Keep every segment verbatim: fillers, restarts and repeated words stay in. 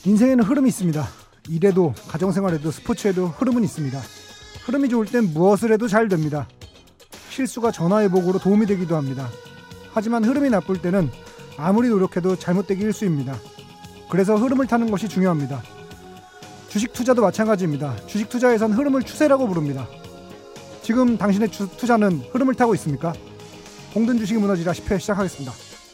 인생에는 흐름이 있습니다. 일에도 가정생활에도 스포츠에도 흐름은 있습니다. 흐름이 좋을 땐 무엇을 해도 잘 됩니다. 실수가 전화위복으로 도움이 되기도 합니다. 하지만 흐름이 나쁠 때는 아무리 노력해도 잘못되기 일쑤입니다. 그래서 흐름을 타는 것이 중요합니다. 주식 투자도 마찬가지입니다. 주식 투자에선 흐름을 추세라고 부릅니다. 지금 당신의 주, 투자는 흐름을 타고 있습니까? 공든 주식이 무너지라 십 회 시작하겠습니다.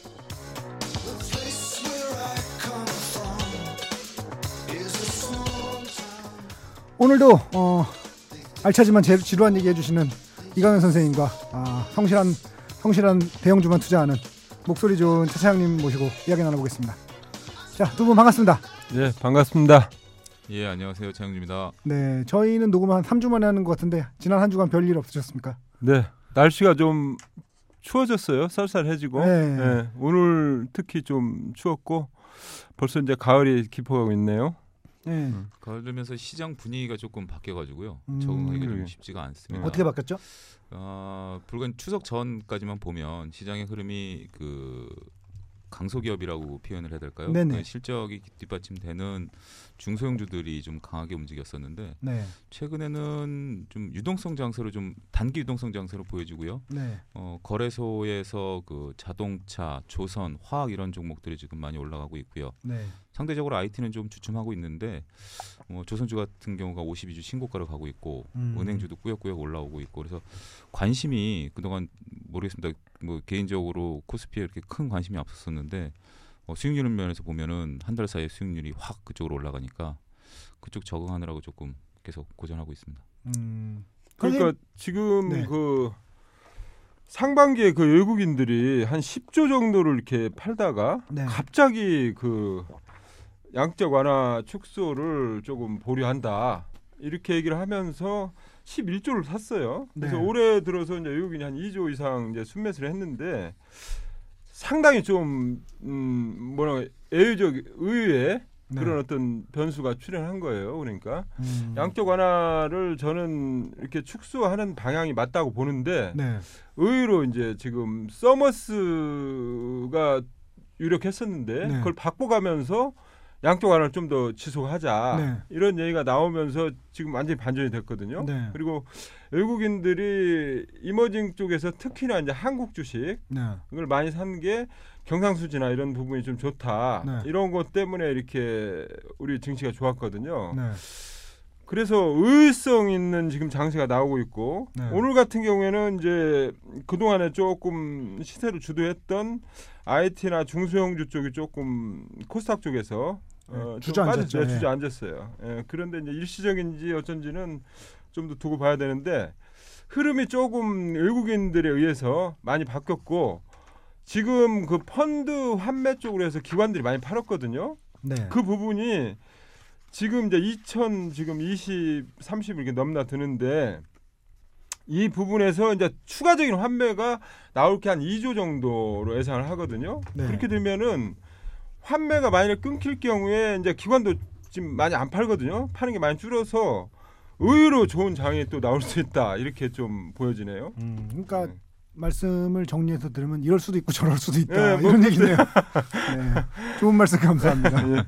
오늘도 어, 알차지만 제일 지루한 얘기 해주시는 이강현 선생님과 아, 성실한 성실한 대형주만 투자하는 목소리 좋은 차 차장님 모시고 이야기 나눠보겠습니다. 자, 두 분 반갑습니다. 네, 반갑습니다. 예, 안녕하세요. 차영주입니다. 네, 저희는 녹음 한 삼 주 만에 하는 것 같은데 지난 한 주간 별일 없으셨습니까? 네, 날씨가 좀 추워졌어요. 쌀쌀해지고. 네. 네, 오늘 특히 좀 추웠고 벌써 이제 가을이 깊어가고 있네요. 네. 음, 가을 들면서 시장 분위기가 조금 바뀌어가지고 음, 적응하기가 그러게. 좀 쉽지가 않습니다. 어떻게 바뀌었죠? 어, 불과 추석 전까지만 보면 시장의 흐름이 그 강소기업이라고 표현을 해야 될까요? 네네. 그 실적이 뒷받침되는 중소형주들이 좀 강하게 움직였었는데 네. 최근에는 좀 유동성 장세로 좀 단기 유동성 장세로 보여지고요. 네. 어, 거래소에서 그 자동차, 조선, 화학 이런 종목들이 지금 많이 올라가고 있고요. 네. 상대적으로 아이티는 좀 주춤하고 있는데 어, 조선주 같은 경우가 오십이 주 신고가를 가고 있고 음. 은행주도 꾸역꾸역 올라오고 있고 그래서 관심이 그동안 모르겠습니다. 뭐 개인적으로 코스피에 이렇게 큰 관심이 없었었는데 어, 수익률 면에서 보면은 한 달 사이에 수익률이 확 그쪽으로 올라가니까 그쪽 적응하느라고 조금 계속 고전하고 있습니다. 음. 그러니까 지금 네. 그 상반기에 그 외국인들이 한 십 조 정도를 이렇게 팔다가 네. 갑자기 그 양적 완화 축소를 조금 보류한다 이렇게 얘기를 하면서 십일 조를 샀어요. 그래서 네. 올해 들어서 이제 외국인이 한 이 조 이상 이제 순매수를 했는데 상당히 좀 음, 뭐라 애유적 의외의 네. 그런 어떤 변수가 출현한 거예요. 그러니까 음. 양적 완화를 저는 이렇게 축소하는 방향이 맞다고 보는데 네. 의외로 이제 지금 서머스가 유력했었는데 네. 그걸 바꿔가면서 양적 완화를 좀 더 지속하자 네. 이런 얘기가 나오면서 지금 완전히 반전이 됐거든요. 네. 그리고 외국인들이 이머징 쪽에서 특히나 이제 한국 주식 네. 이걸 많이 산 게 경상수지나 이런 부분이 좀 좋다. 네. 이런 것 때문에 이렇게 우리 증시가 좋았거든요. 네. 그래서 의의성 있는 지금 장세가 나오고 있고 네. 오늘 같은 경우에는 이제 그동안에 조금 시세를 주도했던 아이티나 중소형주 쪽이 조금 코스닥 쪽에서 어, 좀 주저앉았죠. 빠졌- 예. 네, 주저앉았어요. 예, 그런데 이제 일시적인지 어쩐지는 좀 더 두고 봐야 되는데 흐름이 조금 외국인들에 의해서 많이 바뀌었고 지금 그 펀드 환매 쪽으로 해서 기관들이 많이 팔았거든요. 네. 그 부분이 지금 이제 이천 지금 이십, 삼십 이렇게 넘나드는데 이 부분에서 이제 추가적인 환매가 나올 게 한 이 조 정도로 예상을 하거든요. 네. 그렇게 되면은 환매가 만약에 끊길 경우에 이제 기관도 지금 많이 안 팔거든요. 파는 게 많이 줄어서 의외로 좋은 장이 또 나올 수 있다. 이렇게 좀 보여지네요. 음, 그러니까 네. 말씀을 정리해서 들으면 이럴 수도 있고 저럴 수도 있다 네, 뭐 이런 얘기네요. 네, 좋은 말씀 감사합니다.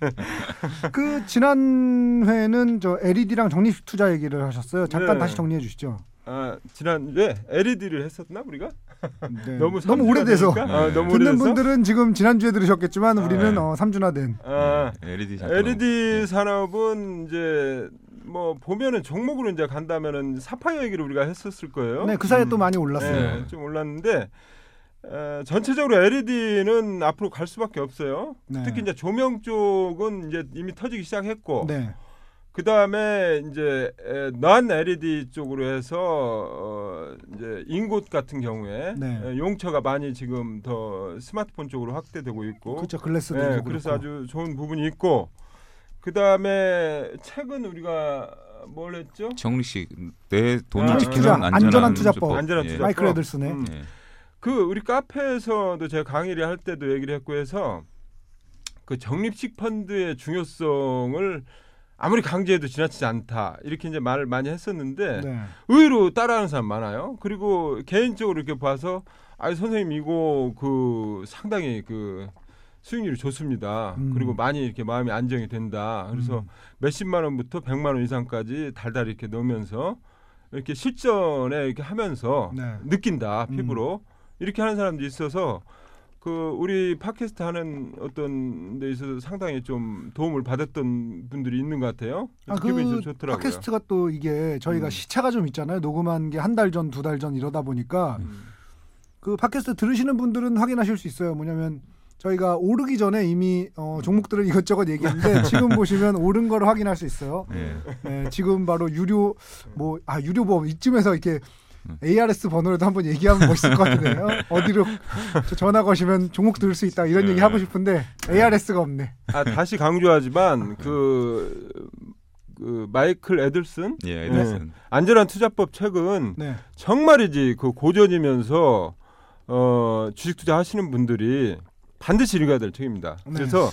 그 지난 회는 저 엘이디랑 적립 투자 얘기를 하셨어요. 잠깐 네. 다시 정리해 주시죠. 아, 지난주에 엘이디를 했었나 우리가? 네. 너무 너무 오래돼서 되니까? 아, 너무 듣는 오래돼서? 분들은 지금 지난주에 들으셨겠지만 아, 우리는 네. 어, 삼 주나 된. 아, 네, 엘이디 산업. 엘이디 산업은 이제 뭐 보면은 종목으로 이제 간다면은 사파이어 얘기를 우리가 했었을 거예요. 네, 그 사이에 음. 또 많이 올랐어요. 네, 좀 올랐는데 에, 전체적으로 엘이디는 앞으로 갈 수밖에 없어요. 네. 특히 이제 조명 쪽은 이제 이미 터지기 시작했고, 네. 그 다음에 이제 넌 엘이디 쪽으로 해서 어, 이제 인곳 같은 경우에 네. 에, 용처가 많이 지금 더 스마트폰 쪽으로 확대되고 있고, 그렇죠. 글래스도 네, 이제 그래서 그렇고. 아주 좋은 부분이 있고, 그 다음에 최근 우리가 뭘 했죠? 정리식 내 돈을 아, 지키는 투자, 안전한, 안전한 투자법. 안전한 예. 투자법. 마이클 애들슨의 음. 예. 그 우리 카페에서도 제가 강의를 할 때도 얘기를 했고 해서 그 적립식 펀드의 중요성을 아무리 강조해도 지나치지 않다 이렇게 이제 말을 많이 했었는데 네. 의외로 따라하는 사람 많아요. 그리고 개인적으로 이렇게 봐서 아 선생님 이거 그 상당히 그 수익률이 좋습니다. 음. 그리고 많이 이렇게 마음이 안정이 된다. 그래서 음. 몇십만 원부터 백만 원 이상까지 달달 이렇게 넣으면서 이렇게 실전에 이렇게 하면서 네. 느낀다 음. 피부로 이렇게 하는 사람도 있어서 그 우리 팟캐스트 하는 어떤 데 있어서 상당히 좀 도움을 받았던 분들이 있는 것 같아요. 아, 기분이 좀 그 좋더라고요. 팟캐스트가 또 이게 저희가 음. 시차가 좀 있잖아요. 녹음한 게 한 달 전, 두 달 전 이러다 보니까 음. 그 팟캐스트 들으시는 분들은 확인하실 수 있어요. 뭐냐면 저희가 오르기 전에 이미 어, 종목들을 이것저것 얘기했는데 지금 보시면 오른 거를 확인할 수 있어요. 네. 네, 지금 바로 유료 뭐 아 유료 보험 이쯤에서 이렇게 에이알에스 번호라도 한번 얘기하면 멋있을 것 같은데요. 어디로 저 전화 거시면 종목 들을 수 있다 이런 얘기 하고 싶은데 에이알에스가 없네. 아 다시 강조하지만 그, 그 마이클 애들슨 예, 에디슨. 안전한 투자법 책은 네. 정말이지 그 고전이면서 어, 주식 투자 하시는 분들이 반드시 읽어야 될 책입니다. 네. 그래서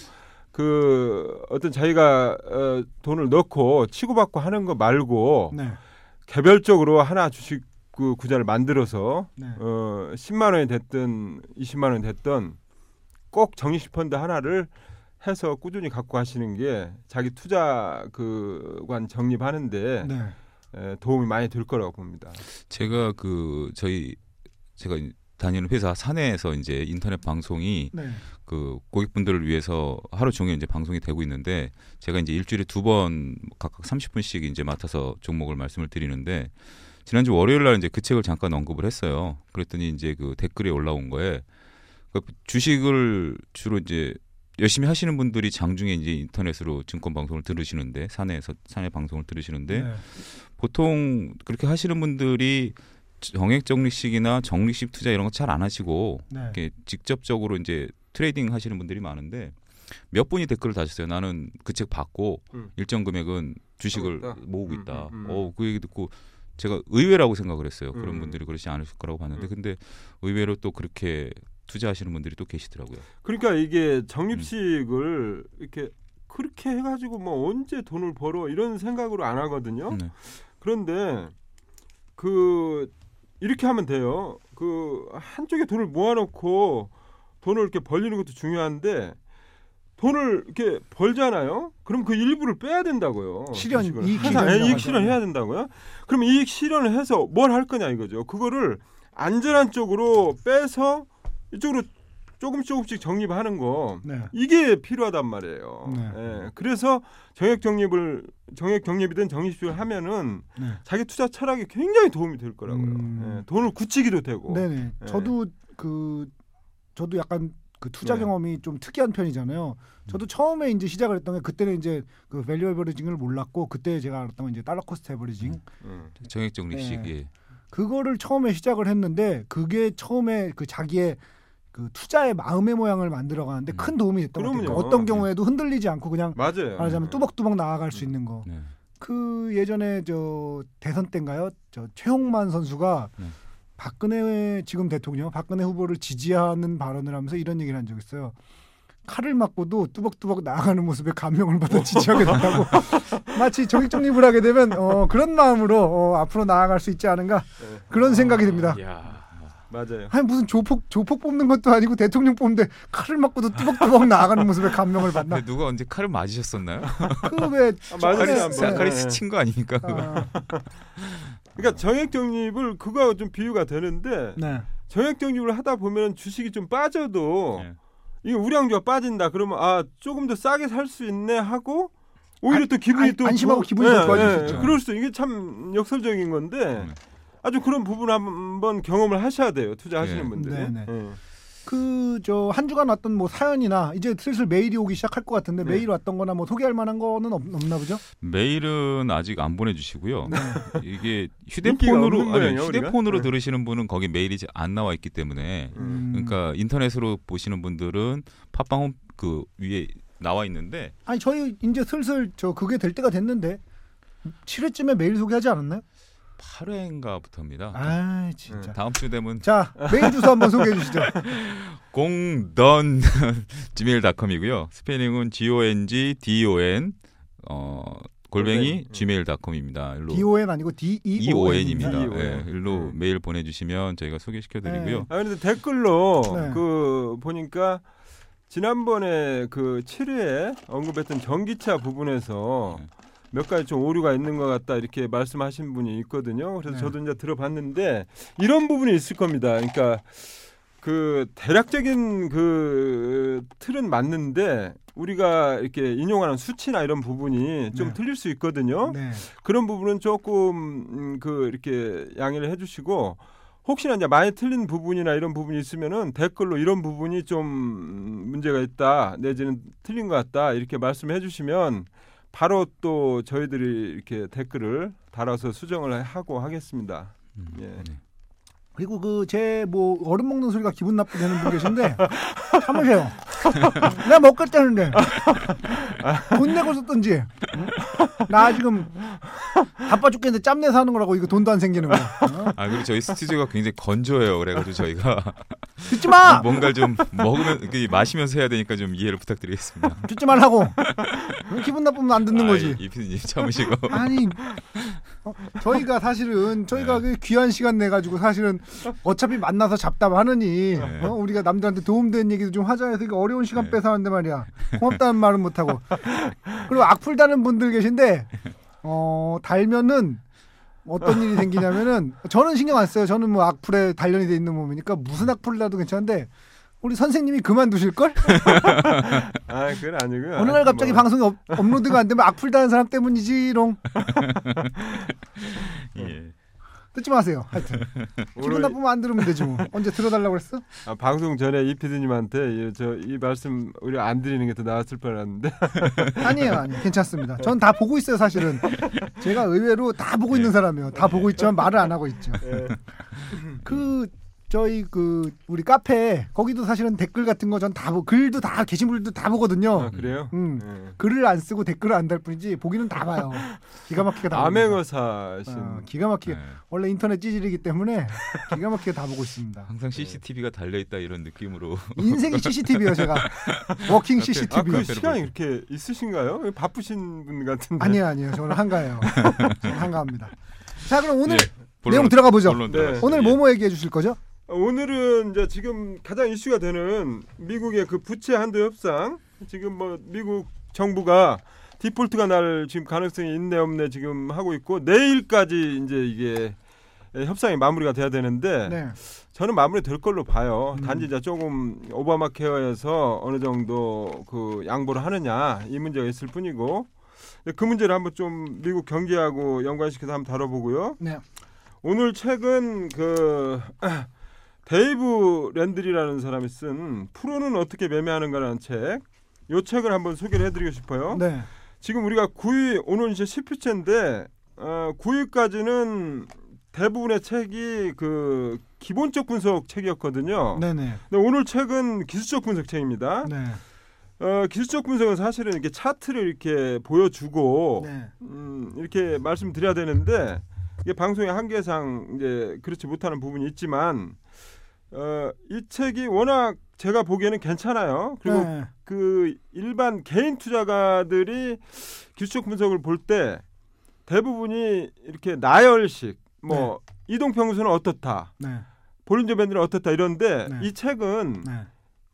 그 어떤 자기가 어, 돈을 넣고 치고받고 하는 거 말고 네. 개별적으로 하나 주식 그 구자를 만들어서 네. 어, 십만 원이 됐든 이십만 원이 됐든 꼭 적립식 펀드 하나를 해서 꾸준히 갖고 가시는 게 자기 투자 그관 적립하는데 네. 에, 도움이 많이 될 거라고 봅니다. 제가 그 저희 제가 다니는 회사 사내에서 이제 인터넷 방송이 네. 그 고객분들을 위해서 하루 종일 이제 방송이 되고 있는데 제가 이제 일주일에 두 번 각각 삼십 분씩 이제 맡아서 종목을 말씀을 드리는데 지난주 월요일 날 이제 그 책을 잠깐 언급을 했어요. 그랬더니 이제 그 댓글에 올라온 거에 그 주식을 주로 이제 열심히 하시는 분들이 장중에 이제 인터넷으로 증권 방송을 들으시는데 사내에서 사내 방송을 들으시는데 네. 보통 그렇게 하시는 분들이 정액 적립식이나 적립식 투자 이런 거 잘 안 하시고 네. 이렇게 직접적으로 이제 트레이딩 하시는 분들이 많은데 몇 분이 댓글을 다셨어요. 나는 그 책 받고 음. 일정 금액은 주식을 하고 있다. 모으고 음, 있다. 음, 음. 어, 그 얘기 듣고 제가 의외라고 생각을 했어요. 그런 음. 분들이 그러지 않으실 거라고 봤는데 음. 근데 의외로 또 그렇게 투자하시는 분들이 또 계시더라고요. 그러니까 이게 적립식을 이렇게 그렇게 해가지고 뭐 언제 돈을 벌어 이런 생각으로 안 하거든요. 네. 그런데 그 이렇게 하면 돼요. 그 한쪽에 돈을 모아놓고 돈을 이렇게 벌리는 것도 중요한데 돈을 이렇게 벌잖아요. 그럼 그 일부를 빼야 된다고요. 실현, 주식을. 이익 항상 실현이라고 이익 하죠. 실현해야 된다고요. 그럼 이익 실현을 해서 뭘 할 거냐 이거죠. 그거를 안전한 쪽으로 빼서 이쪽으로 조금씩 조금씩 적립하는 거 네. 이게 필요하단 말이에요. 네. 예, 그래서 정액 적립을 정액 적립이든 적립식을 하면은 네. 자기 투자 철학에 굉장히 도움이 될 거라고요. 음. 예, 돈을 굳히기도 되고. 네네. 예. 저도 그 저도 약간 그 투자 네. 경험이 좀 특이한 편이잖아요. 저도 처음에 이제 시작을 했던 게 그때는 이제 그 밸류 에버리징을 몰랐고 그때 제가 알았던 건 이제 달러 코스트 에버리징. 음. 정액 적립식. 네. 예. 그거를 처음에 시작을 했는데 그게 처음에 그 자기의 그 투자의 마음의 모양을 만들어 가는데 음. 큰 도움이 됐던 것 같아요. 그럼요. 그러니까 어떤 경우에도 흔들리지 않고 그냥 맞아요. 말하자면 예. 뚜벅뚜벅 나아갈 수 있는 거. 네. 그 예전에 저 대선 때인가요? 저 최홍만 선수가 네. 박근혜 지금 대통령 박근혜 후보를 지지하는 발언을 하면서 이런 얘기를 한 적이 있어요. 칼을 맞고도 뚜벅뚜벅 나아가는 모습에 감명을 받아 지지하게 된다고. 마치 정액 적립을 하게 되면 어, 그런 마음으로 어, 앞으로 나아갈 수 있지 않은가 예. 그런 생각이 듭니다. 야. 맞아요. 아니 무슨 조폭 조폭 뽑는 것도 아니고 대통령 뽑는데 칼을 맞고도 뚜벅뚜벅 나아가는 모습에 감명을 받나? 근데 누가 언제 칼을 맞으셨었나요? 그왜 아, 맞아요. 칼이, 한번. 사- 칼이 예. 스친 거 아닙니까? 그거? 아, 그러니까 정액 적립을 그거하고 좀 비유가 되는데 네. 정액 적립을 하다 보면 주식이 좀 빠져도 예. 이게 우량주가 빠진다. 그러면 아 조금 더 싸게 살 수 있네 하고 오히려 안- 또 기분이 안- 또 안심하고 좋- 기분이 더 좋아질 수 있죠. 그럴 수 이게 참 역설적인 건데 네. 아주 그런 부분 한번 경험을 하셔야 돼요. 투자하시는 네. 분들이. 네, 네. 예. 그 저 한 주간 왔던 뭐 사연이나 이제 슬슬 메일이 오기 시작할 것 같은데 네. 메일 왔던 거나 뭐 소개할 만한 거는 없, 없나 보죠? 메일은 아직 안 보내주시고요. 네. 이게 인기가 휴대폰으로 없는 아니 모양이에요, 휴대폰으로 우리가? 들으시는 분은 거기 메일이 안 나와 있기 때문에 음. 그러니까 인터넷으로 보시는 분들은 팟빵 홈 그 위에 나와 있는데 아니 저희 이제 슬슬 저 그게 될 때가 됐는데 칠 회쯤에 메일 소개하지 않았나요? 팔 회인가부터입니다. 아 진짜. 다음 주 되면 자 메일 주소 한번 소개해 주시죠. 공던 지메일 닷컴이고요. 스페링은 gongdon 어 골뱅이 골뱅이. 지메일 닷컴입니다. 일로 디오엔 아니고 디이오엔입니다. 이오엔입니다. 디오엔. 예, 일로 네. 메일 보내주시면 저희가 소개시켜드리고요. 네. 아 그런데 댓글로 네. 그 보니까 지난번에 그 칠 회에 언급했던 전기차 부분에서 네. 몇 가지 좀 오류가 있는 것 같다 이렇게 말씀하신 분이 있거든요. 그래서 네. 저도 이제 들어봤는데 이런 부분이 있을 겁니다. 그러니까 그 대략적인 그 틀은 맞는데 우리가 이렇게 인용하는 수치나 이런 부분이 좀 네. 틀릴 수 있거든요. 네. 그런 부분은 조금 음, 그 이렇게 양해를 해주시고 혹시나 이제 많이 틀린 부분이나 이런 부분이 있으면은 댓글로 이런 부분이 좀 문제가 있다 내지는 틀린 것 같다 이렇게 말씀해 주시면 바로 또 저희들이 이렇게 댓글을 달아서 수정을 하고 하겠습니다. 음, 예. 네. 그리고 그 제 뭐 얼음 먹는 소리가 기분 나쁘게 되는 분 계신데 참으세요. 내가 먹겠다는데 돈 내고 썼던지 응? 나 지금 바빠 죽겠는데 짬내서 하는 거라고 이거 돈도 안 생기는 거. 어? 아 그리고 저희 스튜디오가 굉장히 건조해요. 그래가지고 저희가 듣지 마. 뭔가 좀 먹으면 그 마시면서 해야 되니까 좀 이해를 부탁드리겠습니다. 듣지 말라고. 기분 나쁘면 안 듣는 거지. 아, 이 피디님 참으시고. 아니 어, 저희가 사실은 저희가 그 귀한 시간 내 가지고 사실은 어차피 만나서 잡담하느니 네. 어, 우리가 남들한테 도움되는 얘기도 좀 하자 해서 이거 어려운 시간 네. 빼서 하는데 말이야. 고맙다는 말은 못 하고. 그리고 악플 다는 분들 계신데 어, 달면은 어떤 일이 생기냐면은 저는 신경 안 써요. 저는 뭐 악플에 단련이 돼 있는 몸이니까 무슨 악플을 나도 괜찮은데 우리 선생님이 그만두실 걸? 아 그건 아니고요. 어느 날 갑자기 뭐. 방송이 업, 업로드가 안 되면 악플 다는 사람 때문이지롱. 예. 듣지 마세요. 하여튼 기분 오늘 나쁘면 안 들으면 되지 뭐. 언제 들어달라고 그랬어? 아, 방송 전에 이 피디님한테 저 이 말씀 우리 안 드리는 게 더 나았을 뻔했는데 아니에요, 아니에요. 괜찮습니다. 전 다 보고 있어요, 사실은. 제가 의외로 다 보고 있는 사람이에요. 다 보고 있지만 말을 안 하고 있죠. 예. 그 저희 그 우리 카페 거기도 사실은 댓글 같은 거 전 다 보, 글도 다 게시물도 다 보거든요. 아, 그래요? 음. 예. 글을 안 쓰고 댓글을 안 달 뿐이지 보기는 다 봐요. 기가 막히게 다. 봅니다. 암행어사신 어, 기가 막히게 네. 원래 인터넷 찌질이기 때문에 기가 막히게 다 보고 있습니다. 항상 씨씨티비가 달려 있다 이런 느낌으로. 인생이 씨씨티비예요, 제가. 워킹 아, 씨씨티비. 그 시간이 그렇게 있으신가요? 바쁘신 분 같은데. 아니에요, 아니에요. 저는 한가해요. 저는 한가합니다. 자, 그럼 오늘 예, 본론, 내용 들어가 보죠. 본론 네. 들어가시죠. 오늘 예. 뭐뭐 얘기해 주실 거죠? 오늘은 이제 지금 가장 이슈가 되는 미국의 그 부채 한도 협상. 지금 뭐 미국 정부가 디폴트가 날 지금 가능성이 있네 없네 지금 하고 있고 내일까지 이제 이게 협상이 마무리가 돼야 되는데 네. 저는 마무리 될 걸로 봐요. 음. 단지 이제 조금 오바마 케어에서 어느 정도 그 양보를 하느냐 이 문제가 있을 뿐이고 그 문제를 한번 좀 미국 경제하고 연관시켜서 한번 다뤄보고요. 네. 오늘 책은 그 데이브 랜들이라는 사람이 쓴 프로는 어떻게 매매하는가라는 책. 이 책을 한번 소개를 해드리고 싶어요. 네. 지금 우리가 구 위 오늘 이제 십 회째인데 어, 구 위까지는 대부분의 책이 그 기본적 분석 책이었거든요. 네, 네. 근데 오늘 책은 기술적 분석 책입니다. 네. 어, 기술적 분석은 사실은 이렇게 차트를 이렇게 보여주고 네. 음, 이렇게 말씀드려야 되는데 이게 방송의 한계상 이제 그렇지 못하는 부분이 있지만 어, 이 책이 워낙 제가 보기에는 괜찮아요. 그리고 네. 그 일반 개인 투자가들이 기술적 분석을 볼 때 대부분이 이렇게 나열식 뭐 이동평수는 어떻다, 네. 볼린저 밴드는 어떻다 이런데 네. 이 책은 네.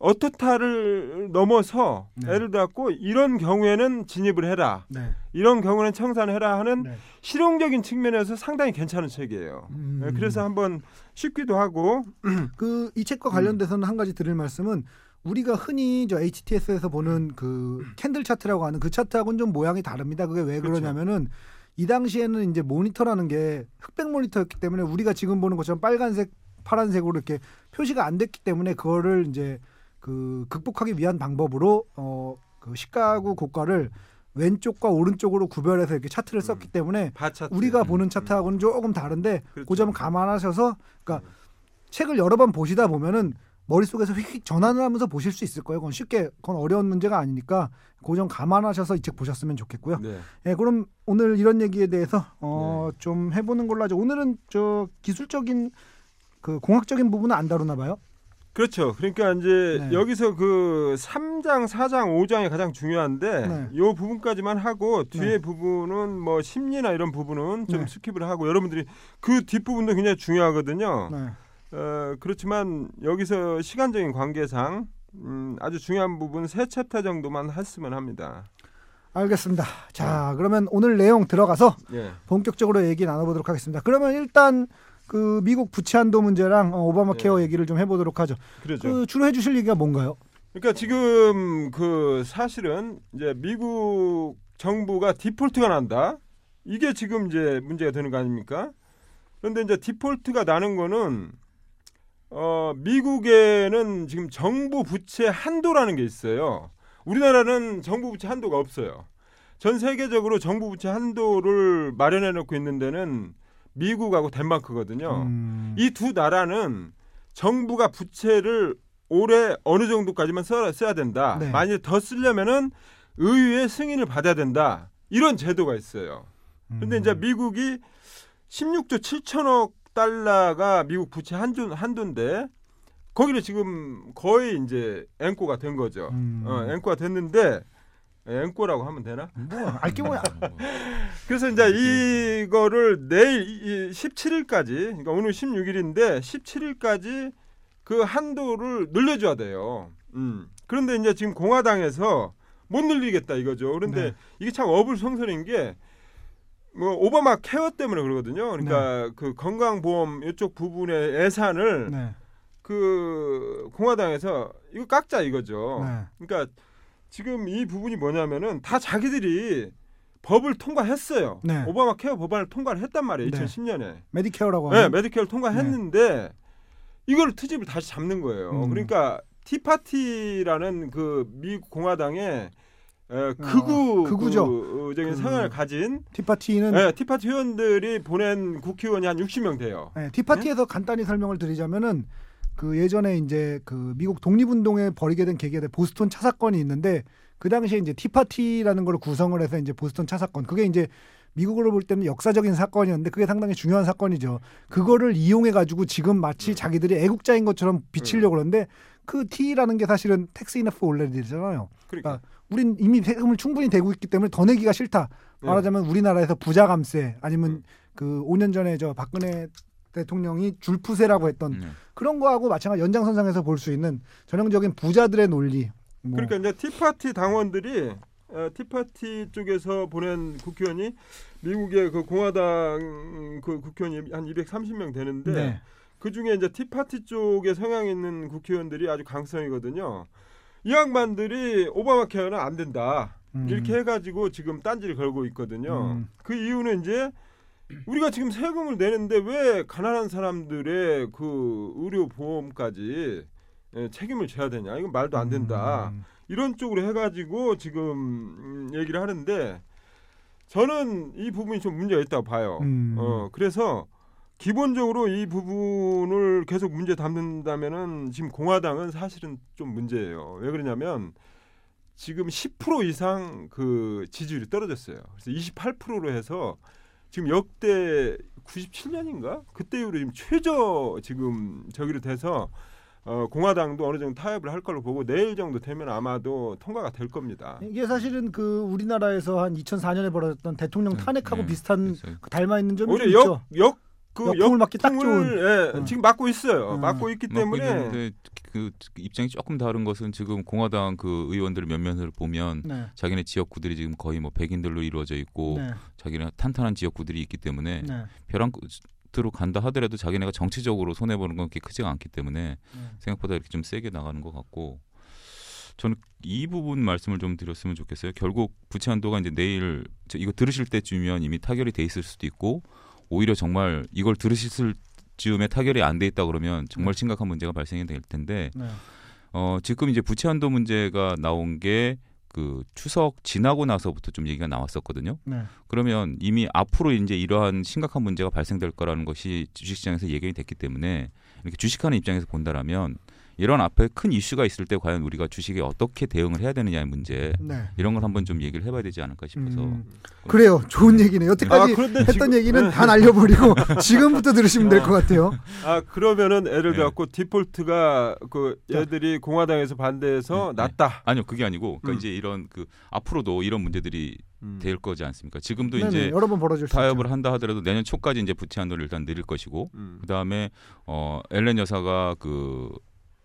어떻다를 넘어서 네. 예를 들어갖고 이런 경우에는 진입을 해라, 네. 이런 경우는 청산해라 하는 네. 실용적인 측면에서 상당히 괜찮은 책이에요. 음. 네, 그래서 한번 쉽기도 하고 그 이 책과 관련돼서는 한 가지 드릴 말씀은 우리가 흔히 저 에이치티에스에서 보는 그 캔들 차트라고 하는 그 차트하고는 좀 모양이 다릅니다. 그게 왜 그렇죠. 그러냐면은 이 당시에는 이제 모니터라는 게 흑백 모니터였기 때문에 우리가 지금 보는 것처럼 빨간색, 파란색으로 이렇게 표시가 안 됐기 때문에 그거를 이제 그 극복하기 위한 방법으로 어 그 시가구 고가를 왼쪽과 오른쪽으로 구별해서 이렇게 차트를 썼기 때문에 바 차트. 우리가 보는 차트하고는 조금 다른데 그렇죠. 그 점을 감안하셔서 그러니까 책을 여러 번 보시다 보면은 머릿속에서 휙휙 전환을 하면서 보실 수 있을 거예요. 그건 쉽게 그건 어려운 문제가 아니니까 그 점 감안하셔서 이 책 보셨으면 좋겠고요. 네. 예, 그럼 오늘 이런 얘기에 대해서 어, 좀 해보는 걸로 하죠. 오늘은 저 기술적인 그 공학적인 부분은 안 다루나 봐요. 그렇죠. 그러니까 이제 네. 여기서 그 삼 장, 사 장, 오 장이 가장 중요한데 네. 이 부분까지만 하고 뒤에 네. 부분은 뭐 심리나 이런 부분은 좀 네. 스킵을 하고 여러분들이 그 뒷부분도 굉장히 중요하거든요. 네. 어, 그렇지만 여기서 시간적인 관계상 음, 아주 중요한 부분 세 챕터 정도만 했으면 합니다. 알겠습니다. 자, 그러면 오늘 내용 들어가서 예. 본격적으로 얘기 나눠보도록 하겠습니다. 그러면 일단 그 미국 부채 한도 문제랑 어, 오바마 케어 예. 얘기를 좀 해보도록 하죠. 그러죠. 그 주로 해주실 얘기가 뭔가요? 그러니까 지금 그 사실은 이제 미국 정부가 디폴트가 난다. 이게 지금 이제 문제가 되는 거 아닙니까? 그런데 이제 디폴트가 나는 거는 어 미국에는 지금 정부 부채 한도라는 게 있어요. 우리나라는 정부 부채 한도가 없어요. 전 세계적으로 정부 부채 한도를 마련해 놓고 있는 데는 미국하고 덴마크거든요. 음. 이 두 나라는 정부가 부채를 올해 어느 정도까지만 써, 써야 된다. 네. 만약에 더 쓰려면은 의회의 승인을 받아야 된다. 이런 제도가 있어요. 그런데 음. 이제 미국이 십육조 칠천억 달러가 미국 부채 한도, 한도인데 거기는 지금 거의 이제 앵꼬가 된 거죠. 음. 어, 앵꼬가 됐는데 앵꼬라고 하면 되나? 뭐 알게 뭐야. 그래서 이제 이거를 내일 십칠 일까지, 그러니까 오늘 십육 일인데 십칠 일까지 그 한도를 늘려줘야 돼요. 음. 그런데 이제 지금 공화당에서 못 늘리겠다 이거죠. 그런데 네. 이게 참 어불성설인 게 뭐 오바마 케어 때문에 그러거든요. 그러니까 네. 그 건강보험 이쪽 부분의 예산을 네. 그 공화당에서 이거 깎자 이거죠. 네. 그러니까 지금 이 부분이 뭐냐면은 다 자기들이 법을 통과했어요. 네. 오바마 케어 법안을 통과를 했단 말이에요. 네. 이천십 년에. 메디케어라고 네, 하는. 메디케어를 통과했는데 이걸 트집을 다시 잡는 거예요. 음. 그러니까 티파티라는 그 미국 공화당의 에, 극우 어, 극우죠. 극우적인 그- 성향을 가진 티파티는 네, 티파티 의원들이 보낸 국회의원이 한 육십 명 돼요. 네, 티파티에서 간단히 설명을 드리자면은 그 예전에 이제 그 미국 독립운동에 벌이게 된 계기가 된 보스턴 차 사건이 있는데 그 당시에 이제 티파티라는 걸 구성을 해서 이제 보스턴 차 사건 그게 이제 미국으로 볼 때는 역사적인 사건이었는데 그게 상당히 중요한 사건이죠. 그거를 이용해 가지고 지금 마치 자기들이 애국자인 것처럼 비치려고 그러는데 그 T라는 게 사실은 텍스 이너프 올레리잖아요. 그러니까 우린 이미 세금을 충분히 대고 있기 때문에 더 내기가 싫다. 말하자면 우리나라에서 부자 감세 아니면 음. 그 오 년 전에 저 박근혜 대통령이 줄푸세라고 했던 음. 그런 거하고 마찬가지 연장선상에서 볼 수 있는 전형적인 부자들의 논리. 뭐. 그러니까 이제 티파티 당원들이 어, 티파티 쪽에서 보낸 국회의원이 미국의 그 공화당 그 국회의원이 한 이백삼십 명 되는데 네. 그 중에 이제 티파티 쪽에 성향 있는 국회의원들이 아주 강성이거든요. 이 양반들이 오바마 케어는 안 된다. 음. 이렇게 해가지고 지금 딴지를 걸고 있거든요. 음. 그 이유는 이제 우리가 지금 세금을 내는데 왜 가난한 사람들의 그 의료 보험까지 예, 책임을 져야 되냐? 이건 말도 안 된다. 음. 이런 쪽으로 해가지고 지금 음, 얘기를 하는데 저는 이 부분이 좀 문제가 있다고 봐요. 음. 어, 그래서 기본적으로 이 부분을 계속 문제 삼는다면은 지금 공화당은 사실은 좀 문제예요. 왜 그러냐면 지금 십 퍼센트 이상 그 지지율이 떨어졌어요. 그래서 이십팔 퍼센트로 해서 지금 역대 구십칠 년인가 그때 이후로 지금 최저 지금 저기로 돼서 어, 공화당도 어느 정도 타협을 할 걸로 보고 내일 정도 되면 아마도 통과가 될 겁니다. 이게 사실은 그 우리나라에서 한 이천사 년에 벌어졌던 대통령 네, 탄핵하고 네. 비슷한 그래서 그 닮아 있는 점이 좀 오히려 있죠. 역, 역, 그 역풍을 맞기 딱 역풍을, 예, 어. 지금 막고 있어요. 어. 막고 있기 막고 때문에 있는데 그 입장이 조금 다른 것은 지금 공화당 그 의원들 몇몇을 보면 네. 자기네 지역구들이 지금 거의 뭐 백인들로 이루어져 있고 네. 자기네 탄탄한 지역구들이 있기 때문에 네. 벼랑 끝으로 간다 하더라도 자기네가 정치적으로 손해 보는 건 그렇게 크지가 않기 때문에 네. 생각보다 이렇게 좀 세게 나가는 것 같고 저는 이 부분 말씀을 좀 드렸으면 좋겠어요. 결국 부채 한도가 이제 내일 저 이거 들으실 때쯤이면 이미 타결이 돼 있을 수도 있고 오히려 정말 이걸 들으실 즈음에 타결이 안 돼 있다 그러면 정말 심각한 문제가 발생이 될 텐데 네. 어, 지금 이제 부채 한도 문제가 나온 게 그 추석 지나고 나서부터 좀 얘기가 나왔었거든요. 네. 그러면 이미 앞으로 이제 이러한 심각한 문제가 발생될 거라는 것이 주식시장에서 예견이 됐기 때문에 이렇게 주식하는 입장에서 본다라면 이런 앞에 큰 이슈가 있을 때 과연 우리가 주식에 어떻게 대응을 해야 되느냐의 문제 네. 이런 걸 한번 좀 얘기를 해봐야 되지 않을까 싶어서 음. 그래요. 좋은 얘기네요. 여태까지 아, 그런데 했던 지금- 얘기는 네. 다 날려버리고 지금부터 들으시면 될 것 같아요. 아 그러면은 애를 네. 갖고 디폴트가 그 얘들이 공화당에서 반대해서 네, 네. 났다. 아니요 그게 아니고 그러니까 음. 이제 이런 그 앞으로도 이런 문제들이 음. 될 거지 않습니까? 지금도 네네, 이제 여러 번 벌어질 수 타협을 있죠. 한다 하더라도 내년 초까지 이제 부채 한도를 일단 늘릴 것이고 음. 그다음에 어 엘렌 여사가 그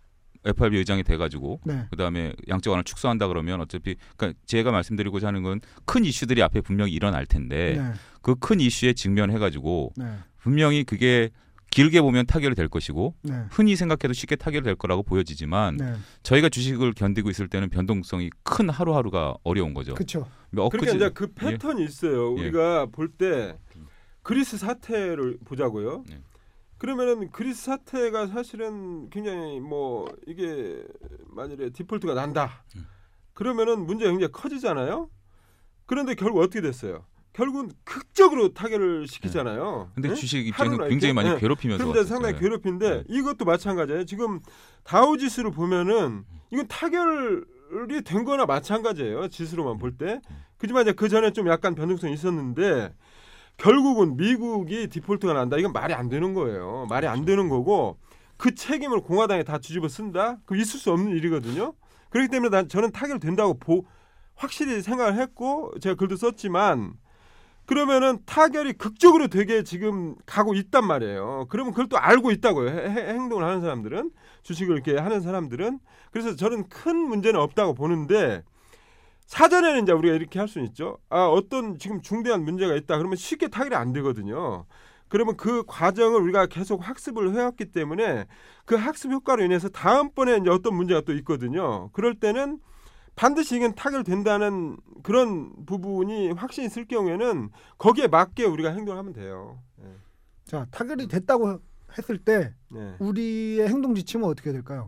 에프알비 의장이 돼가지고 네. 그다음에 양적 완화를 축소한다 그러면 어차피 그러니까 제가 말씀드리고자 하는 건 큰 이슈들이 앞에 분명히 일어날 텐데 네. 그 큰 이슈에 직면해가지고 네. 분명히 그게 길게 보면 타결이 될 것이고 네. 흔히 생각해도 쉽게 타결이 될 거라고 보여지지만 네. 저희가 주식을 견디고 있을 때는 변동성이 큰 하루하루가 어려운 거죠. 그렇죠. 그러니까 이제 그 패턴이 예. 있어요. 예. 우리가 볼 때 그리스 사태를 보자고요. 예. 그러면은 그리스 사태가 사실은 굉장히 뭐 이게 만일에 디폴트가 난다. 음. 그러면은 문제가 굉장히 커지잖아요. 그런데 결국 어떻게 됐어요? 결국은 극적으로 타결을 시키잖아요. 근데 네? 주식 입장에서 하루는 굉장히 이렇게? 많이 네. 괴롭히면서 그런데 왔었어요. 상당히 괴롭힌데 네. 이것도 마찬가지예요. 지금 다우 지수를 보면은 이건 타결이 된 거나 마찬가지예요. 지수로만 볼 때. 그지만 이제 그 전에 좀 약간 변동성이 있었는데 결국은 미국이 디폴트가 난다. 이건 말이 안 되는 거예요. 말이 안 되는 거고 그 책임을 공화당에 다 뒤집어 쓴다. 그 있을 수 없는 일이거든요. 그렇기 때문에 난 저는 타결된다고 보 확실히 생각을 했고 제가 글도 썼지만 그러면은 타결이 극적으로 되게 지금 가고 있단 말이에요. 그러면 그걸 또 알고 있다고요. 해, 해, 행동을 하는 사람들은 주식을 이렇게 하는 사람들은 그래서 저는 큰 문제는 없다고 보는데 사전에는 이제 우리가 이렇게 할 수는 있죠. 아 어떤 지금 중대한 문제가 있다 그러면 쉽게 타결이 안 되거든요. 그러면 그 과정을 우리가 계속 학습을 해왔기 때문에 그 학습 효과로 인해서 다음번에 이제 어떤 문제가 또 있거든요. 그럴 때는 반드시 이건 타결된다는 그런 부분이 확신이 있을 경우에는 거기에 맞게 우리가 행동하면 돼요. 네. 자, 타결이 됐다고 했을 때 네. 우리의 행동 지침은 어떻게 될까요?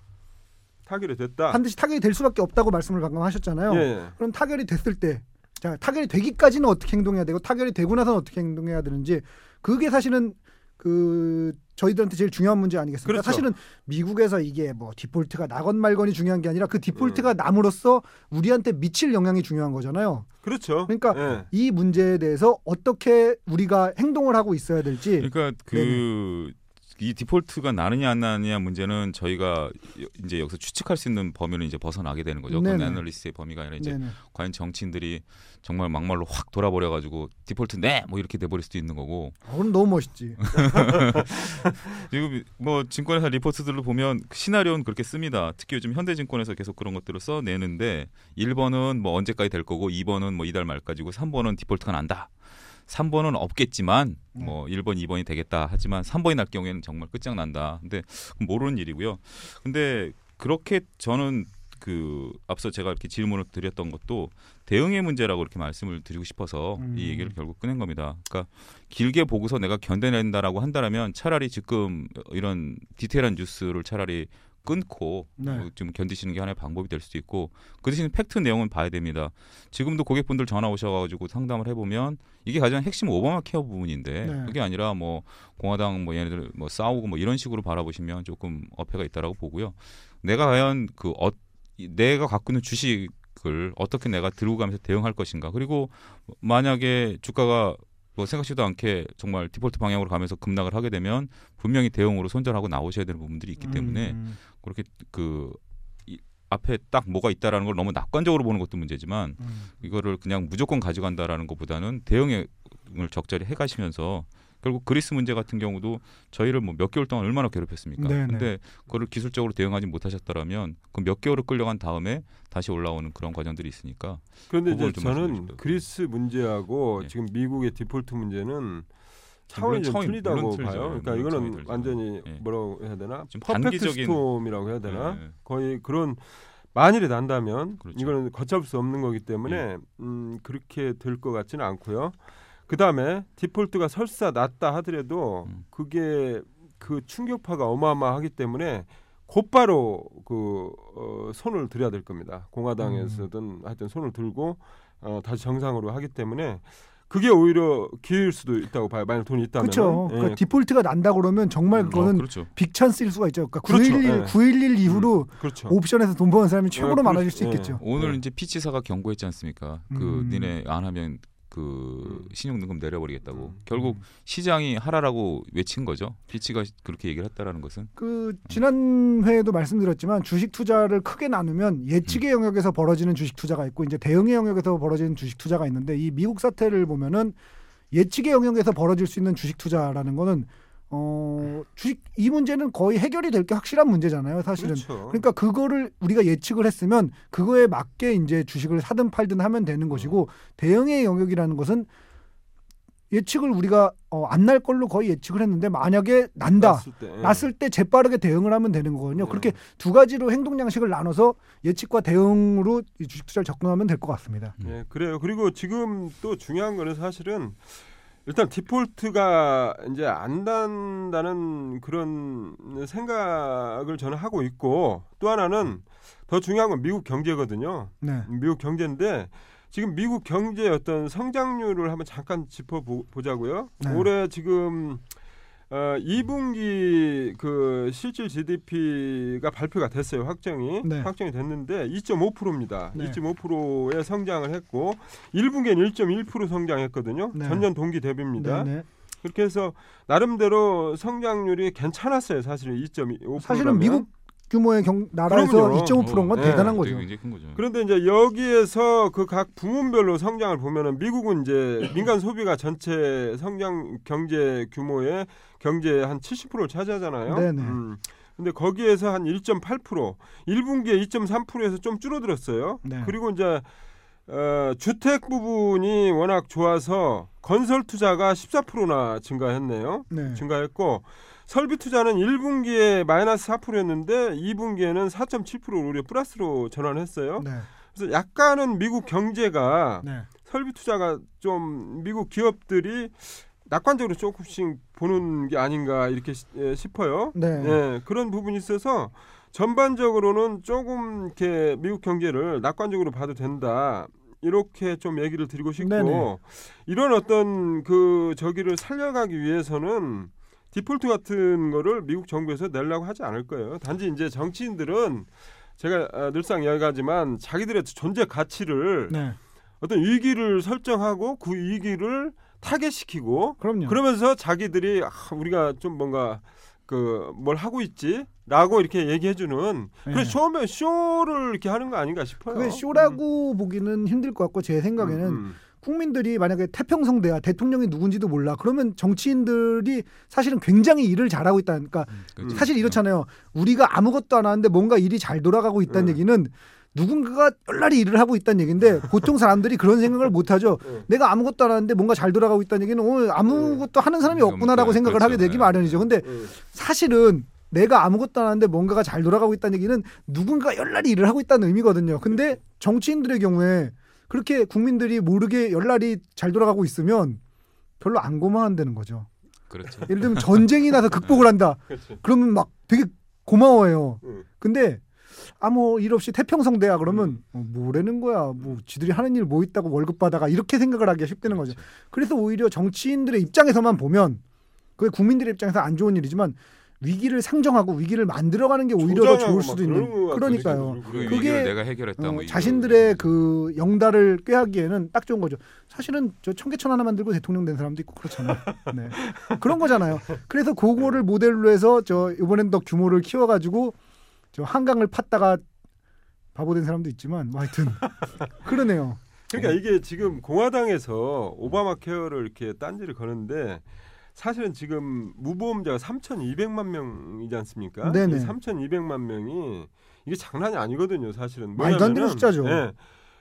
타결이 됐다. 반드시 타결이 될 수밖에 없다고 말씀을 방금 하셨잖아요. 예. 그럼 타결이 됐을 때, 자 타결이 되기까지는 어떻게 행동해야 되고 타결이 되고 나서는 어떻게 행동해야 되는지 그게 사실은 그 저희들한테 제일 중요한 문제 아니겠습니까? 그렇죠. 사실은 미국에서 이게 뭐 디폴트가 나건 말건이 중요한 게 아니라 그 디폴트가 음. 남으로써 우리한테 미칠 영향이 중요한 거잖아요. 그렇죠. 그러니까 예. 이 문제에 대해서 어떻게 우리가 행동을 하고 있어야 될지. 그러니까 그 이 디폴트가 나느냐 안 나느냐 문제는 저희가 이제 여기서 추측할 수 있는 범위는 이제 벗어나게 되는 거죠. 그건 애널리스트의 범위가 아니라 이제 네네. 과연 정치인들이 정말 막말로 확 돌아버려 가지고 디폴트 네 뭐 이렇게 돼버릴 수도 있는 거고. 어, 그럼 너무 멋있지. 지금 뭐 증권회사 리포트들로 보면 시나리오는 그렇게 씁니다. 특히 요즘 현대증권에서 계속 그런 것들을 써내는데 일 번은 뭐 언제까지 될 거고 이 번은 뭐 이달 말까지고 삼 번은 디폴트가 난다. 삼 번은 없겠지만 뭐 일 번, 이 번이 되겠다 하지만 삼 번이 날 경우에는 정말 끝장난다. 근데 모르는 일이고요. 근데 그렇게 저는 그 앞서 제가 이렇게 질문을 드렸던 것도 대응의 문제라고 이렇게 말씀을 드리고 싶어서 음. 이 얘기를 결국 꺼낸 겁니다. 그러니까 길게 보고서 내가 견뎌낸다라고 한다면 차라리 지금 이런 디테일한 뉴스를 차라리 끊고 네. 좀 견디시는 게 하나의 방법이 될 수도 있고 그 대신 팩트 내용은 봐야 됩니다. 지금도 고객분들 전화 오셔가지고 상담을 해보면 이게 가장 핵심 오바마 케어 부분인데 네. 그게 아니라 뭐 공화당 뭐 얘네들 뭐 싸우고 뭐 이런 식으로 바라보시면 조금 어폐가 있다라고 보고요. 내가 과연 그 어, 내가 갖고 있는 주식을 어떻게 내가 들고 가면서 대응할 것인가 그리고 만약에 주가가 뭐 생각지도 않게 정말 디폴트 방향으로 가면서 급락을 하게 되면 분명히 대응으로 손절하고 나오셔야 되는 부분들이 있기 때문에 음. 그렇게 그 이, 앞에 딱 뭐가 있다라는 걸 너무 낙관적으로 보는 것도 문제지만 음. 이거를 그냥 무조건 가져간다라는 것보다는 대응을 적절히 해가시면서 결국 그리스 문제 같은 경우도 저희를 뭐 몇 개월 동안 얼마나 괴롭혔습니까? 네네. 근데 그거를 기술적으로 대응하지 못하셨더라면 그 몇 개월을 끌려간 다음에 다시 올라오는 그런 과정들이 있으니까. 그런데 이제 저는 그리스 문제하고 네. 지금 미국의 디폴트 문제는 차원이 좀 틀리다고 봐요. 그러니까 이거는 완전히 네. 뭐라고 해야 되나? 퍼펙트 스톰이라고 해야 되나? 네. 거의 그런 만일에 난다면 그렇죠. 이거는 걷잡을 수 없는 거기 때문에 네. 음, 그렇게 될 것 같지는 않고요. 그 다음에 디폴트가 설사 났다 하더라도 음. 그게 그 충격파가 어마어마하기 때문에 곧바로 그 어, 손을 들여야 될 겁니다. 공화당에서든 음. 하여튼 손을 들고 어, 다시 정상으로 하기 때문에 그게 오히려 기회일 수도 있다고 봐요. 만약 돈이 있다면. 그렇죠. 예. 그러니까 디폴트가 난다 그러면 정말 그거는 어, 그렇죠. 빅찬스일 수가 있죠. 그러니까 그렇죠. 구일일, 예. 구일일 이후로 음, 그렇죠. 옵션에서 돈 버는 사람이 최고로 예, 많아질 수 있겠죠. 예. 오늘 이제 피치사가 경고했지 않습니까? 그 음. 니네 안 하면 그 신용등급 내려버리겠다고. 음. 결국 시장이 하라라고 외친 거죠. 피치가 그렇게 얘기를 했다라는 것은. 그 지난 회에도 말씀드렸지만 주식 투자를 크게 나누면 예측의 음. 영역에서 벌어지는 주식 투자가 있고 이제 대응의 영역에서 벌어지는 주식 투자가 있는데 이 미국 사태를 보면은 예측의 영역에서 벌어질 수 있는 주식 투자라는 거는 어, 주식 이 문제는 거의 해결이 될 게 확실한 문제잖아요, 사실은. 그렇죠. 그러니까 그거를 우리가 예측을 했으면 그거에 맞게 이제 주식을 사든 팔든 하면 되는 것이고 대응의 영역이라는 것은 예측을 우리가 어, 안 날 걸로 거의 예측을 했는데 만약에 난다. 났을 때, 예. 났을 때 재빠르게 대응을 하면 되는 거거든요. 네. 그렇게 두 가지로 행동 양식을 나눠서 예측과 대응으로 이 주식 투자를 접근하면 될 것 같습니다. 예, 그래요. 그리고 지금 또 중요한 거는 사실은 일단 디폴트가 이제 안 난다는 그런 생각을 저는 하고 있고 또 하나는 더 중요한 건 미국 경제거든요. 네. 미국 경제인데 지금 미국 경제의 어떤 성장률을 한번 잠깐 짚어보자고요. 네. 올해 지금 어, 이 분기 그 실질 지디피가 발표가 됐어요. 확정이 네. 확정이 됐는데 이 점 오 퍼센트입니다. 네. 이 점 오 퍼센트의 성장을 했고 일 분기에는 일 점 일 퍼센트 성장했거든요. 네. 전년 동기 대비입니다. 네, 네. 그렇게 해서 나름대로 성장률이 괜찮았어요. 사실은 이 점 오 퍼센트라면. 사실은 미국 규모의 경, 나라에서 그럼요. 이 점 오 퍼센트인 건 어, 대단한 네, 거죠. 굉장히 큰 거죠. 그런데 이제 여기에서 그 각 부문별로 성장을 보면은 미국은 이제 민간 소비가 전체 성장 경제 규모의 경제 한 칠십 퍼센트를 차지하잖아요. 네네. 음. 근데 거기에서 한 일 점 팔 퍼센트, 일 분기에 이 점 삼 퍼센트에서 좀 줄어들었어요. 네. 그리고 이제 어, 주택 부분이 워낙 좋아서 건설 투자가 십사 퍼센트나 증가했네요. 네. 증가했고 설비 투자는 일 분기에 마이너스 사 퍼센트였는데 이 분기에는 사 점 칠 퍼센트 오히려 플러스로 전환했어요. 네. 그래서 약간은 미국 경제가 네. 설비 투자가 좀 미국 기업들이 낙관적으로 조금씩 보는 게 아닌가 이렇게 시, 예, 싶어요. 네. 예, 그런 부분이 있어서 전반적으로는 조금 이렇게 미국 경제를 낙관적으로 봐도 된다. 이렇게 좀 얘기를 드리고 싶고 네네. 이런 어떤 그 저기를 살려가기 위해서는 디폴트 같은 거를 미국 정부에서 내려고 하지 않을 거예요. 단지 이제 정치인들은 제가 늘상 이야기하지만 자기들의 존재 가치를 네. 어떤 위기를 설정하고 그 위기를 타겟시키고 그럼요. 그러면서 자기들이 아, 우리가 좀 뭔가 그 뭘 하고 있지라고 이렇게 얘기해주는 네. 그래서 쇼면 쇼를 이렇게 하는 거 아닌가 싶어요. 그게 쇼라고 음. 보기는 힘들 것 같고 제 생각에는 음, 음. 국민들이 만약에 태평성대야 대통령이 누군지도 몰라 그러면 정치인들이 사실은 굉장히 일을 잘하고 있다. 그러니까 음, 그렇죠. 사실 이렇잖아요. 우리가 아무것도 안 하는데 뭔가 일이 잘 돌아가고 있다는 음. 얘기는 누군가가 열날이 일을 하고 있다는 얘기인데 보통 사람들이 그런 생각을 못하죠. 음. 내가 아무것도 안 하는데 뭔가 잘 돌아가고 있다는 얘기는 오늘 아무것도 하는 사람이 없구나라고 생각을 하게 되기 마련이죠. 근데 음. 사실은 내가 아무것도 안 하는데 뭔가가 잘 돌아가고 있다는 얘기는 누군가 열날이 일을 하고 있다는 의미거든요. 근데 정치인들의 경우에 그렇게 국민들이 모르게 열날이 잘 돌아가고 있으면 별로 안 고마워한다는 거죠. 그렇죠. 예를 들면 전쟁이 나서 극복을 한다. 그렇지. 그러면 막 되게 고마워해요. 음. 근데 아무 일 없이 태평성대야 그러면 어, 뭐라는 거야. 뭐 지들이 하는 일 뭐 있다고 월급 받아가 이렇게 생각을 하기가 쉽다는 거죠. 그래서 오히려 정치인들의 입장에서만 보면 그게 국민들의 입장에서 안 좋은 일이지만 위기를 상정하고 위기를 만들어가는 게 오히려 더 좋을 수도 있는. 그러니까요. 그 그게 위기를 내가 해결했다. 어, 뭐 자신들의 그 영달을 꾀하기에는 딱 좋은 거죠. 사실은 저 청계천 하나 만들고 대통령 된 사람도 있고 그렇잖아요. 네. 그런 거잖아요. 그래서 그거를 모델로 해서 저 이번엔 더 규모를 키워가지고 저 한강을 팠다가 바보 된 사람도 있지만 뭐 하여튼 그러네요. 그러니까 이게 지금 공화당에서 오바마 케어를 이렇게 딴지를 거는데 사실은 지금 무보험자가 삼천이백만 명이지 않습니까? 네네. 이 삼천이백만 명이 이게 장난이 아니거든요. 사실은 말도 안 되는 뭐냐면은, 숫자죠. 예,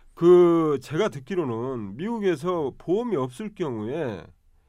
그 제가 듣기로는 미국에서 보험이 없을 경우에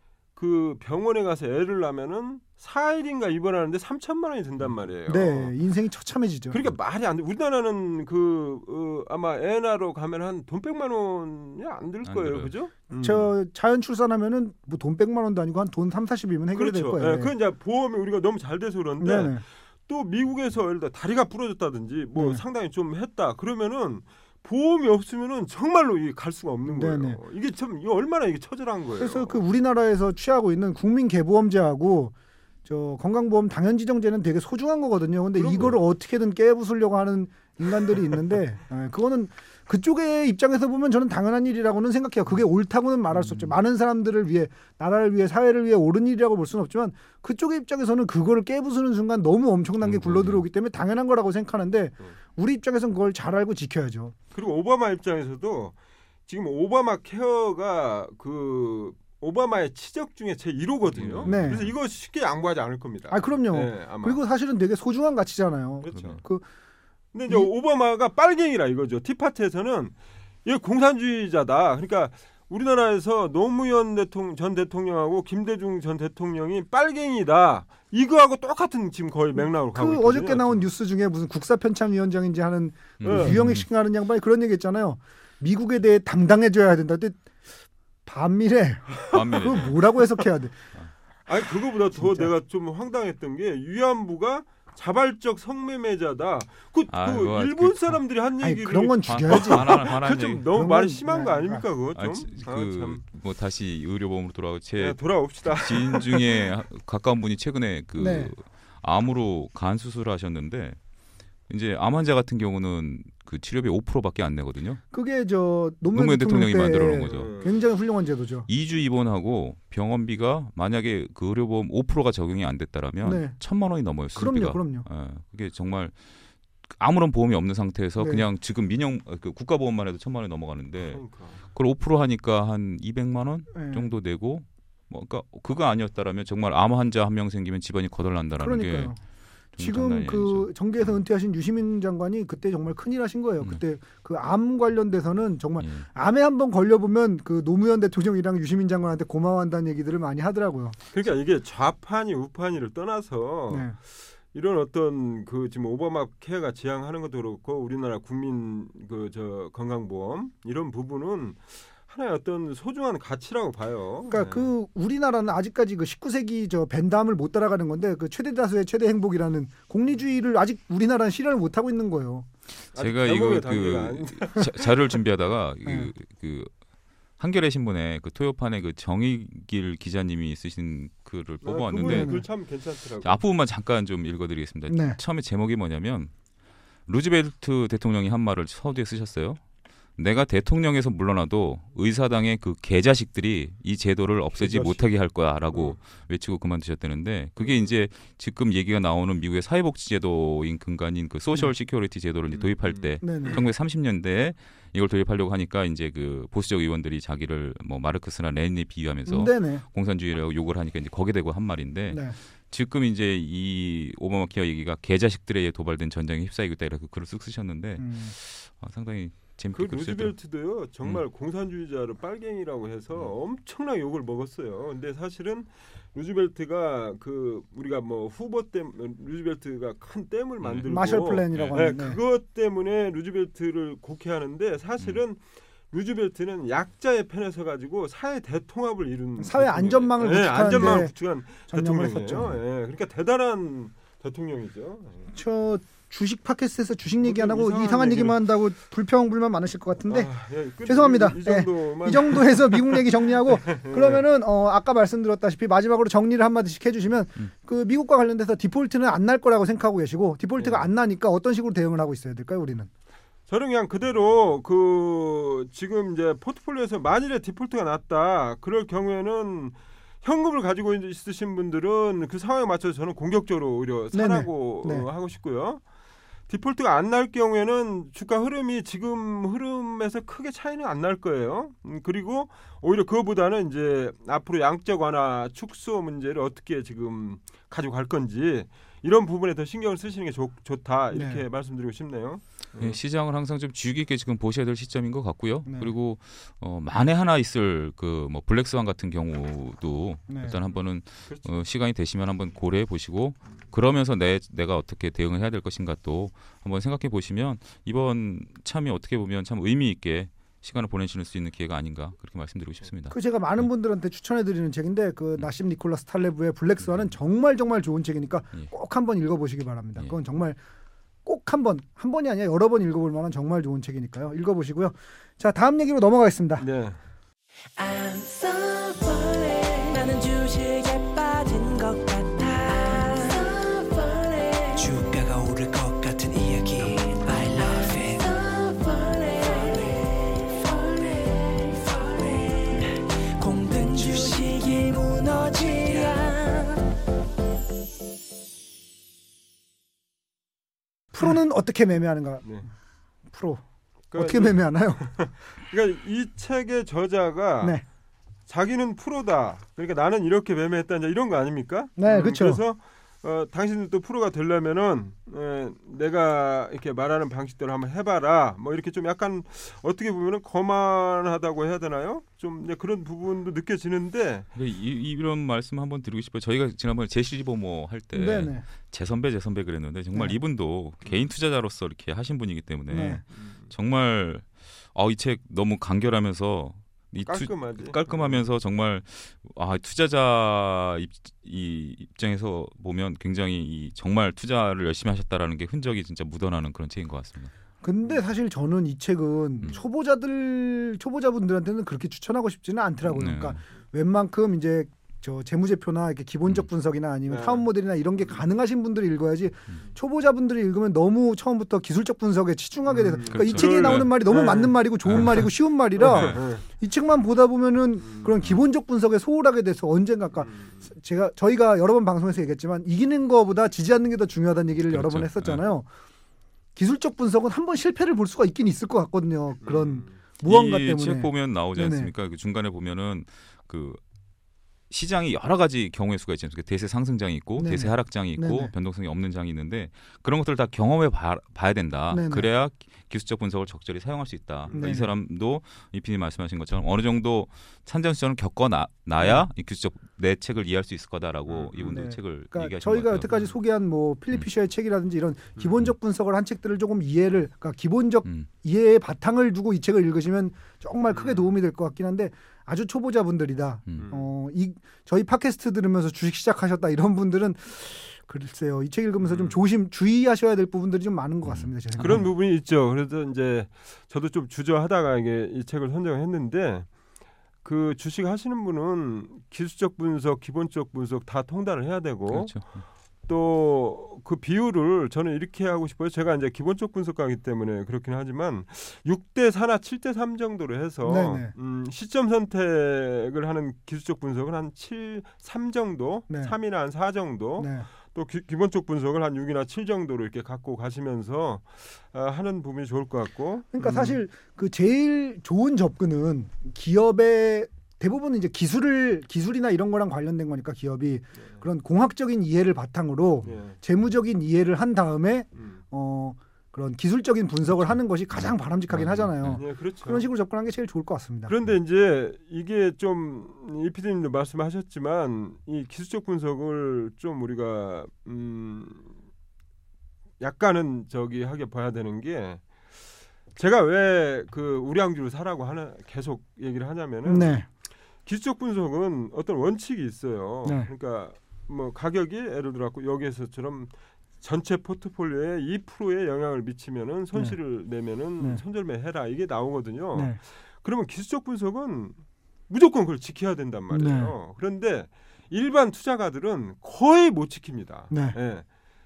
그 병원에 가서 애를 낳으면은 사 일인가 입원하는데 삼천만 원이 든단 말이에요. 네, 인생이 처참해지죠. 그러니까 말이 안 돼. 우리나라는 그 어, 아마 애 낳으러 가면 한 돈 백만 원이 안 들 안 거예요, 들어요. 그죠? 음. 저 자연 출산하면은 뭐 돈 백만 원도 아니고 한 돈 삼사십이면 해결이 될 그렇죠. 거예요. 예, 그건 이제 보험이 우리가 너무 잘 돼서 그런데 네네. 또 미국에서 예를 들어 다리가 부러졌다든지 뭐 네. 상당히 좀 했다 그러면은 보험이 없으면은 정말로 이게 갈 수가 없는 거예요. 네네. 이게 참 이게 얼마나 이게 처절한 거예요. 그래서 그 우리나라에서 취하고 있는 국민개보험제하고 저 건강보험 당연지정제는 되게 소중한 거거든요. 근데 그럼요. 이거를 어떻게든 깨부수려고 하는 인간들이 있는데 예, 그거는 그쪽의 입장에서 보면 저는 당연한 일이라고는 생각해요. 그게 옳다고는 말할 수 없죠. 많은 사람들을 위해 나라를 위해 사회를 위해 옳은 일이라고 볼 수는 없지만 그쪽의 입장에서는 그거를 깨부수는 순간 너무 엄청난 게 음, 굴러들어오기 때문에 당연한 거라고 생각하는데 음. 우리 입장에서는 그걸 잘 알고 지켜야죠. 그리고 오바마 입장에서도 지금 오바마 케어가 그 오바마의 치적 중에 제일 호거든요. 네. 그래서 이거 쉽게 양보하지 않을 겁니다. 아 그럼요. 네, 아마. 그리고 사실은 되게 소중한 가치잖아요. 그렇죠. 그 근데 이제 오바마가 빨갱이라 이거죠. 티파티에서는 얘 공산주의자다. 그러니까 우리나라에서 노무현 대통령 전 대통령하고 김대중 전 대통령이 빨갱이다. 이거하고 똑같은 지금 거의 맥락으로 가고 그 있거든요. 어저께 나온 뉴스 중에 무슨 국사편찬위원장인지 하는 음. 그 유영익 씨 하는 양반이 그런 얘기 했잖아요. 미국에 대해 당당해져야 된다. 근데 반미래. 반면에 그거 뭐라고 해석해야 돼? 아니 그거보다 더 진짜. 내가 좀 황당했던 게 위안부가 자발적 성매매자다. 그, 아, 그 그거 일본 그- 사람들이 한 아니 얘기를 그런 건 죽여야지. 반한 반한 그 좀 얘기. 너무 그런 말이 건- 심한 거 네, 아닙니까 그거 아, 좀? 지- 아, 그 참. 뭐 다시 의료보험으로 돌아가고 제 네, 돌아옵시다. 지인 중에 가까운 분이 최근에 그 네. 암으로 간 수술을 하셨는데 이제 암 환자 같은 경우는 그 치료비 오 퍼센트밖에 안 내거든요. 그게 저 노무현, 노무현 대통령 대통령이 때 만들어 놓은 거죠. 음. 굉장히 훌륭한 제도죠. 이 주 입원하고 병원비가 만약에 그 의료보험 오 퍼센트가 적용이 안 됐다라면 네. 천만 원이 넘어요. 수술비가. 그럼요, 그럼요. 예, 그게 정말 아무런 보험이 없는 상태에서 네. 그냥 지금 민영 그 국가보험만 해도 천만 원이 넘어가는데 그러니까. 그걸 오 퍼센트 하니까 한 이백만 원 네. 정도 내고 뭐 그러니까 그거 아니었다라면 정말 암 환자 한 명 생기면 집안이 거덜난다라는 그러니까요. 게 지금 장난이 그 아니죠. 정계에서 은퇴하신 유시민 장관이 그때 정말 큰일 하신 거예요. 음. 그때 그 암 관련돼서는 정말 예. 암에 한번 걸려보면 그 노무현 대통령이랑 유시민 장관한테 고마워한다는 얘기들을 많이 하더라고요. 그러니까 이게 좌판이 우판이를 떠나서 네. 이런 어떤 그 지금 오바마 케어가 지향하는 것도 그렇고 우리나라 국민 그 저 건강보험 이런 부분은 하나의 어떤 소중한 가치라고 봐요. 그러니까 네. 그 우리나라는 아직까지 그 십구 세기 저 벤담을 못 따라가는 건데 그 최대 다수의 최대 행복이라는 공리주의를 아직 우리나라는 실현을 못 하고 있는 거예요. 제가 아직 이거 대목의 단계가 그 아닌데. 자, 자료를 준비하다가 네. 그, 그 한겨레 신문에 그 토요판에 그 정의길 기자님이 쓰신 글을 뽑아왔는데 그분은- 글참 괜찮더라고. 앞부분만 잠깐 좀 읽어드리겠습니다. 네. 처음에 제목이 뭐냐면 루즈벨트 대통령이 한 말을 서두에 쓰셨어요. 내가 대통령에서 물러나도 의사당의 그 개자식들이 이 제도를 없애지 개자식. 못하게 할 거야라고 음. 외치고 그만두셨다는데 그게 이제 지금 얘기가 나오는 미국의 사회복지제도인 근간인 그 소셜 시큐리티 제도를 이제 음. 도입할 때 네네. 천구백삼십 년대에 이걸 도입하려고 하니까 이제 그 보수적 의원들이 자기를 뭐 마르크스나 레닌에 비유하면서 네네. 공산주의라고 욕을 하니까 이제 거기에 대고 한 말인데 네. 지금 이제 이 오바마 케어 얘기가 개자식들에 의해 도발된 전쟁에 휩싸이고 있다 이렇게 글을 쓱 쓰셨는데 음. 아, 상당히 그 재밌게 글을 쓰더라고요. 루즈벨트도요 정말 음. 공산주의자를 빨갱이라고 해서 엄청나게 욕을 먹었어요. 근데 사실은 루즈벨트가 그 우리가 뭐 후보 때문에 루즈벨트가 큰 댐을 네. 만들고 마셜 플랜이라고 네, 하는데 그것 때문에 루즈벨트를 곡해하는데 사실은 루즈벨트는 약자의 편에 서 가지고 사회 대통합을 이룬 사회 대통령이에요. 안전망을 네, 구축하는데 안전망을 구축한 전념을 대통령이에요. 했었죠. 예, 그러니까 대단한 대통령이죠. 예. 저 주식 팟캐스트에서 주식 얘기 안 뭐 하고 이상한 이상한 얘기를- 얘기만 한다고 불평 불만 많으실 것 같은데 아, 예, 끝- 죄송합니다. 이, 이 예, 정도만 이 정도에서 미국 얘기 정리하고 그러면은 어, 아까 말씀드렸다시피 마지막으로 정리를 한 마디씩 해주시면 음. 그 미국과 관련돼서 디폴트는 안 날 거라고 생각하고 계시고 디폴트가 예. 안 나니까 어떤 식으로 대응을 하고 있어야 될까요, 우리는? 저는 그냥 그대로 그 지금 이제 포트폴리오에서 만일에 디폴트가 났다 그럴 경우에는 현금을 가지고 있으신 분들은 그 상황에 맞춰서 저는 공격적으로 오히려 사라고 네네. 네. 어, 하고 싶고요. 디폴트가 안 날 경우에는 주가 흐름이 지금 흐름에서 크게 차이는 안 날 거예요. 음, 그리고 오히려 그거보다는 이제 앞으로 양적 완화 축소 문제를 어떻게 지금 가지고 갈 건지 이런 부분에 더 신경을 쓰시는 게 좋, 좋다 이렇게 네. 말씀드리고 싶네요. 예, 시장을 항상 좀 주의 깊게 지금 보셔야 될 시점인 것 같고요. 네. 그리고 어, 만에 하나 있을 그 뭐 블랙스완 같은 경우도 네. 일단 한번은 그렇죠. 어, 시간이 되시면 한번 고려해 보시고 그러면서 내 내가 어떻게 대응을 해야 될 것인가 또 한번 생각해 보시면 이번 참이 어떻게 보면 참 의미 있게 시간을 보내실 수 있는 기회가 아닌가 그렇게 말씀드리고 싶습니다. 그 제가 많은 네. 분들한테 추천해드리는 책인데 그 나심 니콜라스 탈레브의 블랙스완은 정말 정말 좋은 책이니까 예. 꼭 한번 읽어보시기 바랍니다. 예. 그건 정말 꼭 한 번, 한 번이 아니라 여러 번 읽어볼 만한 정말 좋은 책이니까요. 읽어보시고요. 자, 다음 얘기로 넘어가겠습니다. 네. I'm so falling. 나는 주식에 빠진 것 같아. I'm so falling. 주가가 오를 것 같은 이야기. I love it. So falling. falling, falling. 공든 주식이 무너지야. 프로는 어떻게 매매하는가? 네. 프로 그러니까 어떻게 매매하나요? 그러니까 이 책의 저자가 네. 자기는 프로다. 그러니까 나는 이렇게 매매했다. 이제 이런 거 아닙니까? 네, 음, 그렇죠. 그래서 어, 당신들도 프로가 되려면은 에, 내가 이렇게 말하는 방식대로 한번 해봐라. 뭐 이렇게 좀 약간 어떻게 보면은 거만하다고 해야 되나요? 좀 이제 그런 부분도 느껴지는데. 이, 이런 말씀 한번 드리고 싶어요. 저희가 지난번에 제시보모 할 때 네네. 제 선배 제 선배 그랬는데 정말 네. 이분도 개인 투자자로서 이렇게 하신 분이기 때문에 네. 정말 어, 이 책 너무 간결하면서 이 투, 깔끔하지. 깔끔하면서 정말 아, 투자자 입, 이 입장에서 보면 굉장히 이 정말 투자를 열심히 하셨다라는 게 흔적이 진짜 묻어나는 그런 책인 것 같습니다. 근데 사실 저는 이 책은 음. 초보자들 초보자분들한테는 그렇게 추천하고 싶지는 않더라고요. 네. 그러니까 웬만큼 이제 저 재무제표나 이렇게 기본적 음. 분석이나 아니면 네. 타운 모델이나 이런 게 가능하신 분들이 읽어야지 음. 초보자분들이 읽으면 너무 처음부터 기술적 분석에 치중하게 돼서 음, 그러니까 이 그렇죠. 책에 나오는 네. 말이 너무 네. 맞는 말이고 좋은 네. 말이고 쉬운 말이라 네. 이 책만 보다 보면은 음. 그런 기본적 분석에 소홀하게 돼서 언젠가 그러니까 제가 저희가 여러 번 방송에서 얘기했지만 이기는 거보다 지지 않는 게 더 중요하다는 얘기를 여러 그렇죠. 번 했었잖아요. 기술적 분석은 한 번 실패를 볼 수가 있긴 있을 것 같거든요. 그런 음. 무언가 이 때문에. 책 보면 나오지 네네. 않습니까? 그 중간에 보면은 그 시장이 여러 가지 경우의 수가 있지 않습니까? 대세 상승장이 있고 네네. 대세 하락장이 있고 네네. 변동성이 없는 장이 있는데 그런 것들을 다 경험해 봐, 봐야 된다. 네네. 그래야 기술적 분석을 적절히 사용할 수 있다. 그러니까 네네. 이 사람도 이피님 말씀하신 것처럼 어느 정도 산전수전을 겪어 나, 나야 이 기술적 내 책을 이해할 수 있을 거다라고 음, 이분도 네. 책을 그러니까 얘기하신 것 저희가 같아요. 여태까지 소개한 뭐 필립 음. 피셔의 책이라든지 이런 기본적 분석을 한 책들을 조금 이해를 그러니까 기본적 음. 이해의 바탕을 두고 이 책을 읽으시면 정말 크게 음. 도움이 될 것 같긴 한데 아주 초보자분들이다. 음. 어, 이 저희 팟캐스트 들으면서 주식 시작하셨다 이런 분들은 글쎄요. 이 책 읽으면서 좀 음. 조심 주의하셔야 될 부분들이 좀 많은 것 같습니다. 제 그런 생각에는. 부분이 있죠. 그래서 이제 저도 좀 주저하다가 이게 이 책을 선정했는데 그 주식 하시는 분은 기술적 분석, 기본적 분석 다 통달을 해야 되고 그렇죠. 또 그 비율을 저는 이렇게 하고 싶어요. 제가 이제 기본적 분석가이기 때문에 그렇긴 하지만 육 대 사나 칠 대 삼 정도로 해서 네네. 음, 시점 선택을 하는 기술적 분석은 한 칠, 삼 정도, 네. 삼이나 한 사 정도 네. 또 기, 기본적 분석을 한 육이나 칠 정도로 이렇게 갖고 가시면서 아, 하는 부분이 좋을 것 같고. 그러니까 음. 사실 그 제일 좋은 접근은 기업의 대부분 이제 기술을 기술이나 이런 거랑 관련된 거니까 기업이 그런 공학적인 이해를 바탕으로 예. 재무적인 이해를 한 다음에 음. 어 그런 기술적인 분석을 하는 것이 가장 바람직하긴 맞아요. 하잖아요. 예, 그렇죠. 그런 식으로 접근하는 게 제일 좋을 것 같습니다. 그런데 이제 이게 좀 이피디님도 말씀하셨지만 이 기술적 분석을 좀 우리가 음 약간은 저기 하게 봐야 되는 게 제가 왜 그 우량주를 사라고 하나 계속 얘기를 하냐면은 네. 기술적 분석은 어떤 원칙이 있어요. 네. 그러니까 뭐 가격이 예를 들어갖고 여기에서처럼 전체 포트폴리오에 이 퍼센트의 영향을 미치면은 손실을 내면은 네. 손절매해라 이게 나오거든요. 네. 그러면 기술적 분석은 무조건 그걸 지켜야 된단 말이에요. 그런데 일반 투자가들은 거의 못 지킵니다. 네. 예.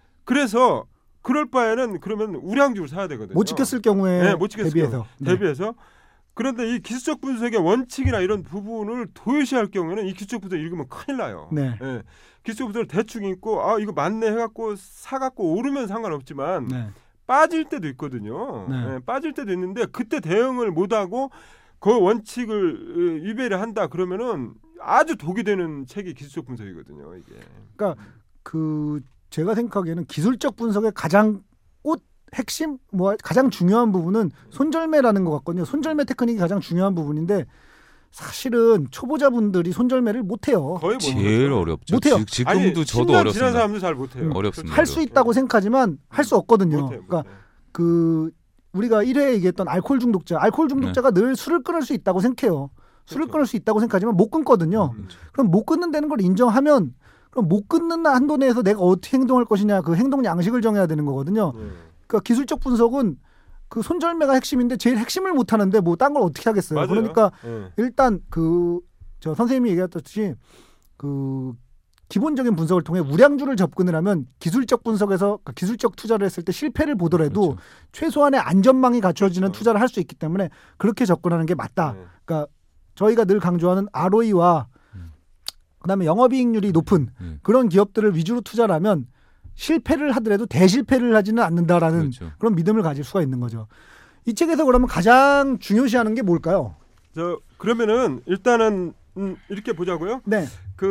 그래서 그럴 바에는 그러면 우량주를 사야 되거든요. 못 지켰을 경우에 네, 못 지켰을 대비해서 네. 대비해서 그런데 이 기술적 분석의 원칙이나 이런 부분을 도외시할 경우에는 이 기술적 분석 읽으면 큰일 나요. 네. 예. 기술적 분석을 대충 읽고 아 이거 맞네 해갖고 사갖고 오르면 상관없지만 네. 빠질 때도 있거든요. 네. 예, 빠질 때도 있는데 그때 대응을 못하고 그 원칙을 어, 위배를 한다 그러면은 아주 독이 되는 책이 기술적 분석이거든요. 이게. 그러니까 그 제가 생각하기에는 기술적 분석의 가장 꽃 핵심 뭐 가장 중요한 부분은 손절매라는 것 같거든요. 손절매 테크닉이 가장 중요한 부분인데 사실은 초보자분들이 손절매를 못해요. 거의 못 제일 하죠. 어렵죠. 못해요. 지, 지금도 아니, 저도 십 년 지난 어렵습니다. 사람도 잘 못해요. 어렵습니다. 할 수 있다고 생각하지만 할 수 없거든요. 못해, 그러니까 못해. 그 우리가 일 회에 얘기했던 알코올 중독자, 알코올 중독자가 늘 술을 끊을 수 있다고 생각해요. 술을 그렇죠. 끊을 수 있다고 생각하지만 못 끊거든요. 음. 그럼 못 끊는다는 걸 인정하면 그럼 못 끊는 한도 내에서 내가 어떻게 행동할 것이냐 그 행동 양식을 정해야 되는 거거든요. 예. 그러니까 기술적 분석은 그 손절매가 핵심인데 제일 핵심을 못 하는데 뭐 딴 걸 어떻게 하겠어요. 맞아요. 그러니까 예. 일단 그 저 선생님이 얘기했듯이 그 기본적인 분석을 통해 우량주를 접근을 하면 기술적 분석에서 그러니까 기술적 투자를 했을 때 실패를 보더라도 그렇죠. 최소한의 안전망이 갖춰지는 그렇죠. 투자를 할 수 있기 때문에 그렇게 접근하는 게 맞다. 예. 그러니까 저희가 늘 강조하는 알오이와 음. 그다음에 영업이익률이 높은 음. 그런 기업들을 위주로 투자를 하면 실패를 하더라도 대실패를 하지는 않는다라는 그렇죠. 그런 믿음을 가질 수가 있는 거죠. 이 책에서 그러면 가장 중요시하는 게 뭘까요? 저 그러면은 일단은 음, 이렇게 보자고요. 네.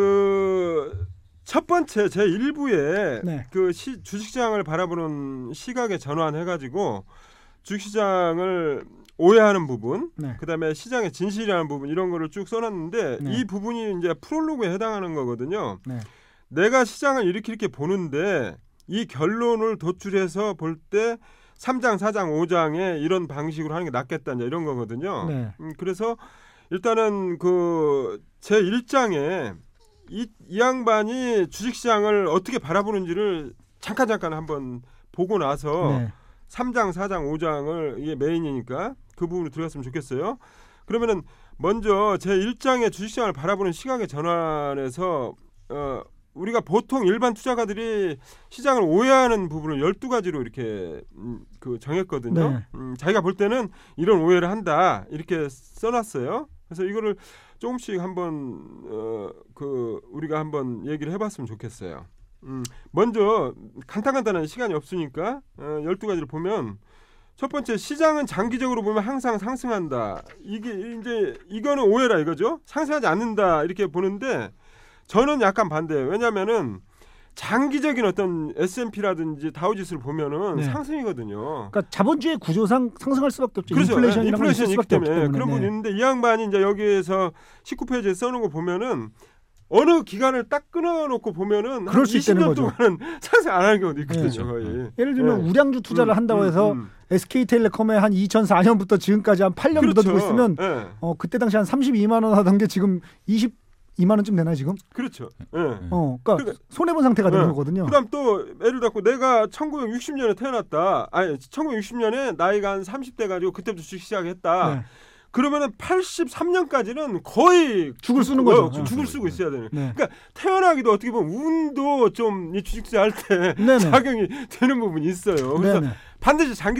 그 첫 번째 제 일 부에 네. 그 시, 주식시장을 바라보는 시각의 전환해가지고 주식시장을 오해하는 부분, 네. 그다음에 시장의 진실이라는 부분 이런 거를 쭉 써놨는데 네. 이 부분이 이제 프롤로그에 해당하는 거거든요. 네. 내가 시장을 이렇게 이렇게 보는데 이 결론을 도출해서 볼 때 삼 장, 사 장, 오 장에 이런 방식으로 하는 게 낫겠다 이제 이런 거거든요. 네. 음, 그래서 일단은 그 제일 장에 이, 이 양반이 주식시장을 어떻게 바라보는지를 잠깐 잠깐 한번 보고 나서 네. 삼 장, 사 장, 오 장을 이게 메인이니까 그 부분으로 들어갔으면 좋겠어요. 그러면은 먼저 제일 장의 주식시장을 바라보는 시각의 전환에서 어, 우리가 보통 일반 투자가들이 시장을 오해하는 부분을 열두 가지로 이렇게 음, 그 정했거든요. 네. 음, 자기가 볼 때는 이런 오해를 한다 이렇게 써놨어요. 그래서 이거를 조금씩 한번 어, 그 우리가 한번 얘기를 해봤으면 좋겠어요. 음, 먼저 간단간단한 시간이 없으니까 어, 열두 가지를 보면 첫 번째 시장은 장기적으로 보면 항상 상승한다. 이게 이제 이거는 오해라 이거죠. 상승하지 않는다 이렇게 보는데 저는 약간 반대예요. 왜냐하면은 장기적인 어떤 에스 앤 피라든지 다우지수를 보면은 네. 상승이거든요. 그러니까 자본주의 구조상 상승할 수밖에 없죠. 그렇죠. 인플레이션이라는 게 인플레이션이 있을 있기 수밖에 없기 때문에 때문에. 그런 네. 부분이 있는데 이 양반이 이제 여기에서 십구 페이지에 써놓은 거 보면은 어느 기간을 딱 끊어놓고 보면은 그럴 수 이십 년 있다는 거죠. 동안은 상승 안 하는 경우도 있거든요. 네. 거의. 예를 들면 네. 우량주 투자를 음, 한다고 음, 해서 음. 에스케이텔레콤에 한 이천사 년부터 지금까지 한 팔 년 그렇죠. 묻어두고 있으면 네. 어, 그때 당시 한 삼십이만 원 하던 게 지금 이십이만 원쯤 되나 지금? 그렇죠. 네. 어, 그러니까 그러니까- 손해 본 상태가 되는 네. 거거든요. 그다음 또 예를 들고 내가 천구백육십 년에 태어났다. 아니 천구백육십 년에 나이가 한 삼십 대 가지고 그때부터 주식 시작했다. 네. 그러면은 팔십삼 년까지는 거의 죽을 쓰는 어, 거죠. 죽- 어. 죽을 쓰고 있어야 되는. 네. 그러니까 태어나기도 어떻게 보면 운도 좀 이 주식 투자할 때 네네. 작용이 되는 부분이 있어요. 그래서 네네. 반드시 장기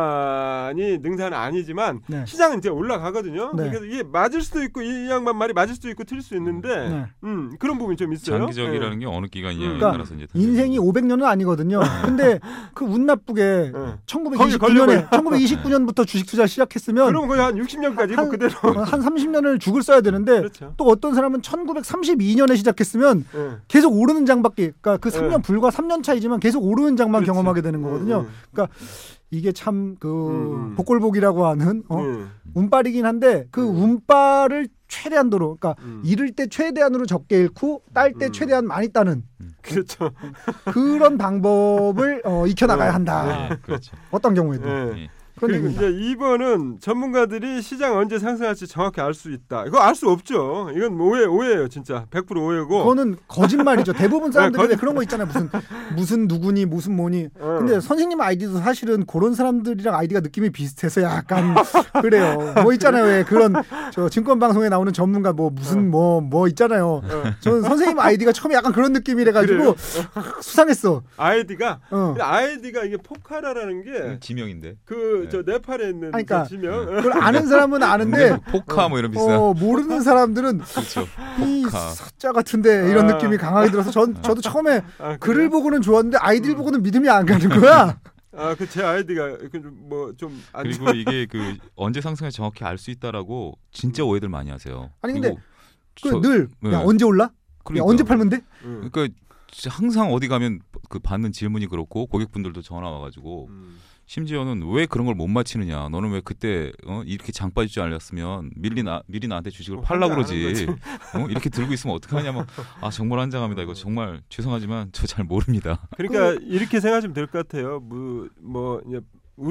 투자만이 능사는 아니지만 네. 시장은 이제 올라가거든요. 네. 그래서 이게 맞을 수도 있고 이 양반 말이 맞을 수도 있고 틀릴 수 있는데 네. 음, 그런 부분이 좀 있어요. 장기적이라는 게 어느 기간이냐에 그러니까 따라서 이제 달라요. 인생이 오백 년은 아니거든요. 근데 그 운 나쁘게 네. 네. 천구백이십구 거기 년에 걸려봐요. 천구백이십구 년부터 주식 투자 시작했으면 그러면 거의 한 육십 년까지 한- 뭐 그대로. 어, 한 삼십 년을 죽을 써야 되는데 그렇죠. 또 어떤 사람은 천구백삼십이 년에 시작했으면 네. 계속 오르는 장밖에 그러니까 그 삼 년 네. 불과 삼 년 차이지만 계속 오르는 장만 그렇지. 경험하게 되는 거거든요. 음, 그러니까 이게 참 그 음. 복골복이라고 하는 어? 음. 운빨이긴 한데 그 음. 운빨을 최대한도로 그러니까 음. 잃을 때 최대한으로 적게 잃고 딸 때 음. 최대한 많이 따는 그렇죠. 그런 방법을 어, 익혀나가야 네. 한다. 예, 그렇죠. 어떤 경우에도 네. 예. 그런 그리고 얘기입니다. 이제 이 번은 전문가들이 시장 언제 상승할지 정확히 알 수 있다. 이거 알 수 없죠. 이건 오해 오해예요, 진짜. 백 퍼센트 오해고. 그거는 거짓말이죠. 대부분 사람들이 네, 거짓- 그런 거 있잖아요. 무슨 무슨 누구니 무슨 뭐니. 어. 근데 선생님 아이디도 사실은 그런 사람들이랑 아이디가 느낌이 비슷해서 약간 그래요. 뭐 있잖아요. 왜 그런 저 증권 방송에 나오는 전문가 뭐 무슨 뭐 뭐 있잖아요. 어. 저는 선생님 아이디가 처음에 약간 그런 느낌이래 가지고 그래요? 수상했어. 아이디가 어. 아이디가 이게 포카라라는 게 지명인데 그 네. 저 네팔에 있는 아니, 그러니까 그 지명. 그걸 아는 사람은 아는데 포카 뭐 이런 비슷한 어, 모르는 사람들은 그렇죠. 이 포카. 사자 같은데 이런 아. 느낌이 강하게 들어서 전 저도 처음에 아, 글을 그래요? 보고는 좋았는데 아이디를 보고는 믿음이 안 가는 거야. 아, 그 제 아이디가 뭐좀 안 그리고 이게 그 언제 상승할지 정확히 알 수 있다라고 진짜 오해들 많이 하세요. 아니, 근데 그리고 저- 그 늘 네. 야, 언제 올라? 야, 그러니까. 언제 팔면 돼? 음. 그러니까 진짜 항상 어디 가면 그 받는 질문이 그렇고 고객분들도 전화 와가지고 음. 심지어는 왜 그런 걸 못 맞히느냐. 너는 왜 그때 어? 이렇게 장 빠질 줄 알았으면 미리 나 미리 나한테 주식을 어, 팔라 환장 안 그러지. 하는 어? 이렇게 들고 있으면 어떡하냐면 아 정말 환장합니다. 이거 정말 죄송하지만 저 잘 모릅니다. 그러니까 이렇게 생각하시면 될 것 같아요. 뭐, 뭐 이제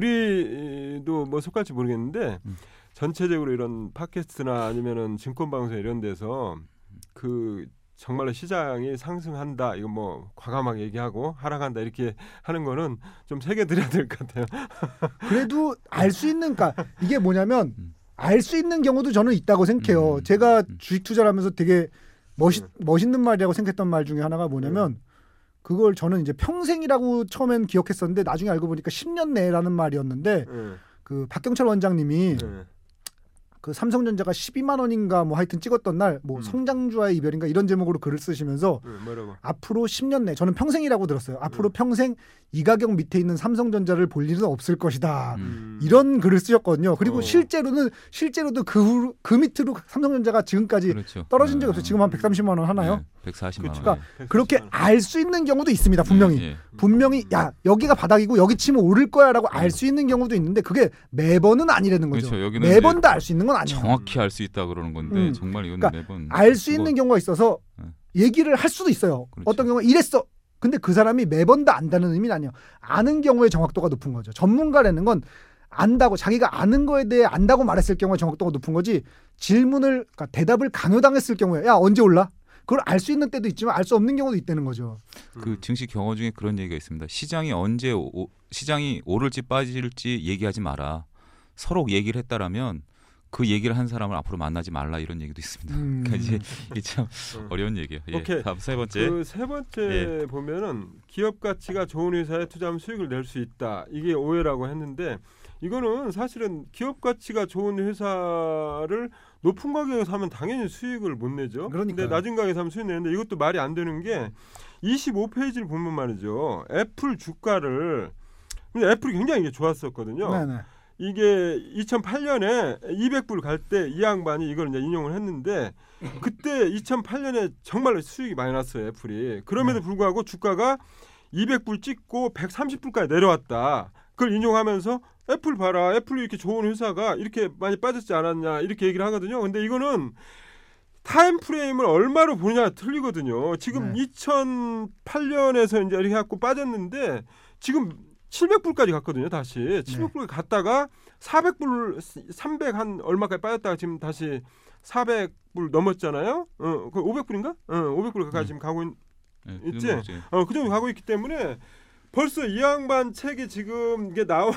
우리도 뭐 속할지 모르겠는데 음. 전체적으로 이런 팟캐스트나 아니면은 증권 방송 이런 데서 그 정말로 시장이 상승한다 이거 뭐 과감하게 얘기하고 하락한다 이렇게 하는 거는 좀 새겨 드려야 될 것 같아요. 그래도 알 수 있는 그러니까 이게 뭐냐면 음. 알 수 있는 경우도 저는 있다고 생각해요. 음. 제가 음. 주식 투자를 하면서 되게 멋있 음. 멋있는 말이라고 생각했던 말 중에 하나가 뭐냐면 그걸 저는 이제 평생이라고 처음엔 기억했었는데 나중에 알고 보니까 십 년 내라는 말이었는데 네. 그 박경철 원장님이 네. 그 삼성전자가 십이만 원인가 뭐 하여튼 찍었던 날 뭐 음. 성장주와의 이별인가 이런 제목으로 글을 쓰시면서 네, 뭐라고? 앞으로 십 년 내 저는 평생이라고 들었어요. 앞으로 음. 평생 이 가격 밑에 있는 삼성전자를 볼 일은 없을 것이다. 음. 이런 글을 쓰셨거든요. 그리고 어. 실제로는 실제로도 그, 후- 그 밑으로 삼성전자가 지금까지 그렇죠. 떨어진 적이 네. 없어요. 지금 한 백삼십만 원 하나요? 네, 백사십만 원. 그러니까 그렇게 알 수 있는 경우도 있습니다. 분명히. 예, 예. 분명히 야 여기가 바닥이고 여기 치면 오를 거야라고 알 수 있는 경우도 있는데 그게 매번은 아니라는 거죠. 그렇죠. 여기는 매번 이제 다 알 수 있는 건 아니에요. 정확히 알 수 있다 그러는 건데 음. 정말 이건 그러니까 매번 알 수 그거- 있는 경우가 있어서 네. 얘기를 할 수도 있어요. 그렇죠. 어떤 경우는 이랬어. 근데 그 사람이 매번 다 안다는 의미는 아니에요. 아는 경우에 정확도가 높은 거죠. 전문가라는 건 안다고 자기가 아는 거에 대해 안다고 말했을 경우에 정확도가 높은 거지 질문을 그러니까 대답을 강요당했을 경우에 야 언제 올라? 그걸 알 수 있는 때도 있지만 알 수 없는 경우도 있다는 거죠. 그 증시 경어 중에 그런 얘기가 있습니다. 시장이 언제 오, 시장이 오를지 빠질지 얘기하지 마라. 서로 얘기를 했다라면 그 얘기를 한 사람을 앞으로 만나지 말라 이런 얘기도 있습니다. 음. 그러니까 이제 이게 참 음. 어려운 얘기예요. 예. 오케이. 다음 세 번째. 그 세 번째 보면은 기업 가치가 좋은 회사에 투자하면 수익을 낼 수 있다. 이게 오해라고 했는데 이거는 사실은 기업 가치가 좋은 회사를 높은 가격에 사면 당연히 수익을 못 내죠. 그러니까요. 근데 낮은 가격에 사면 수익 내는데 이것도 말이 안 되는 게 이십오 페이지를 보면 말이죠. 애플 주가를 근데 애플이 굉장히 이게 좋았었거든요. 네네. 이게 이천팔 년에 이백 불 갈 때 이 양반이 이걸 이제 인용을 했는데 그때 이천팔 년에 정말로 수익이 많이 났어요, 애플이. 그럼에도 불구하고 주가가 이백 불 찍고 백삼십 불까지 내려왔다. 그걸 인용하면서 애플 봐라. 애플이 이렇게 좋은 회사가 이렇게 많이 빠졌지 않았냐. 이렇게 얘기를 하거든요. 근데 이거는 타임 프레임을 얼마로 보느냐가 틀리거든요. 지금 네. 이천팔 년에서 이제 이렇게 갖고 빠졌는데 지금 칠백 불까지 갔거든요. 다시 칠백 불 갔다가 사백 불, 삼백 한 얼마까지 빠졌다가 지금 다시 사백 불 넘었잖아요. 어, 그 오백 불인가? 어, 오백 불 가까이 음. 지금 가고 있, 예, 있지? 그 정도죠. 어, 그 정도 가고 있기 때문에 벌써 이 양반 책이 지금 이게 나와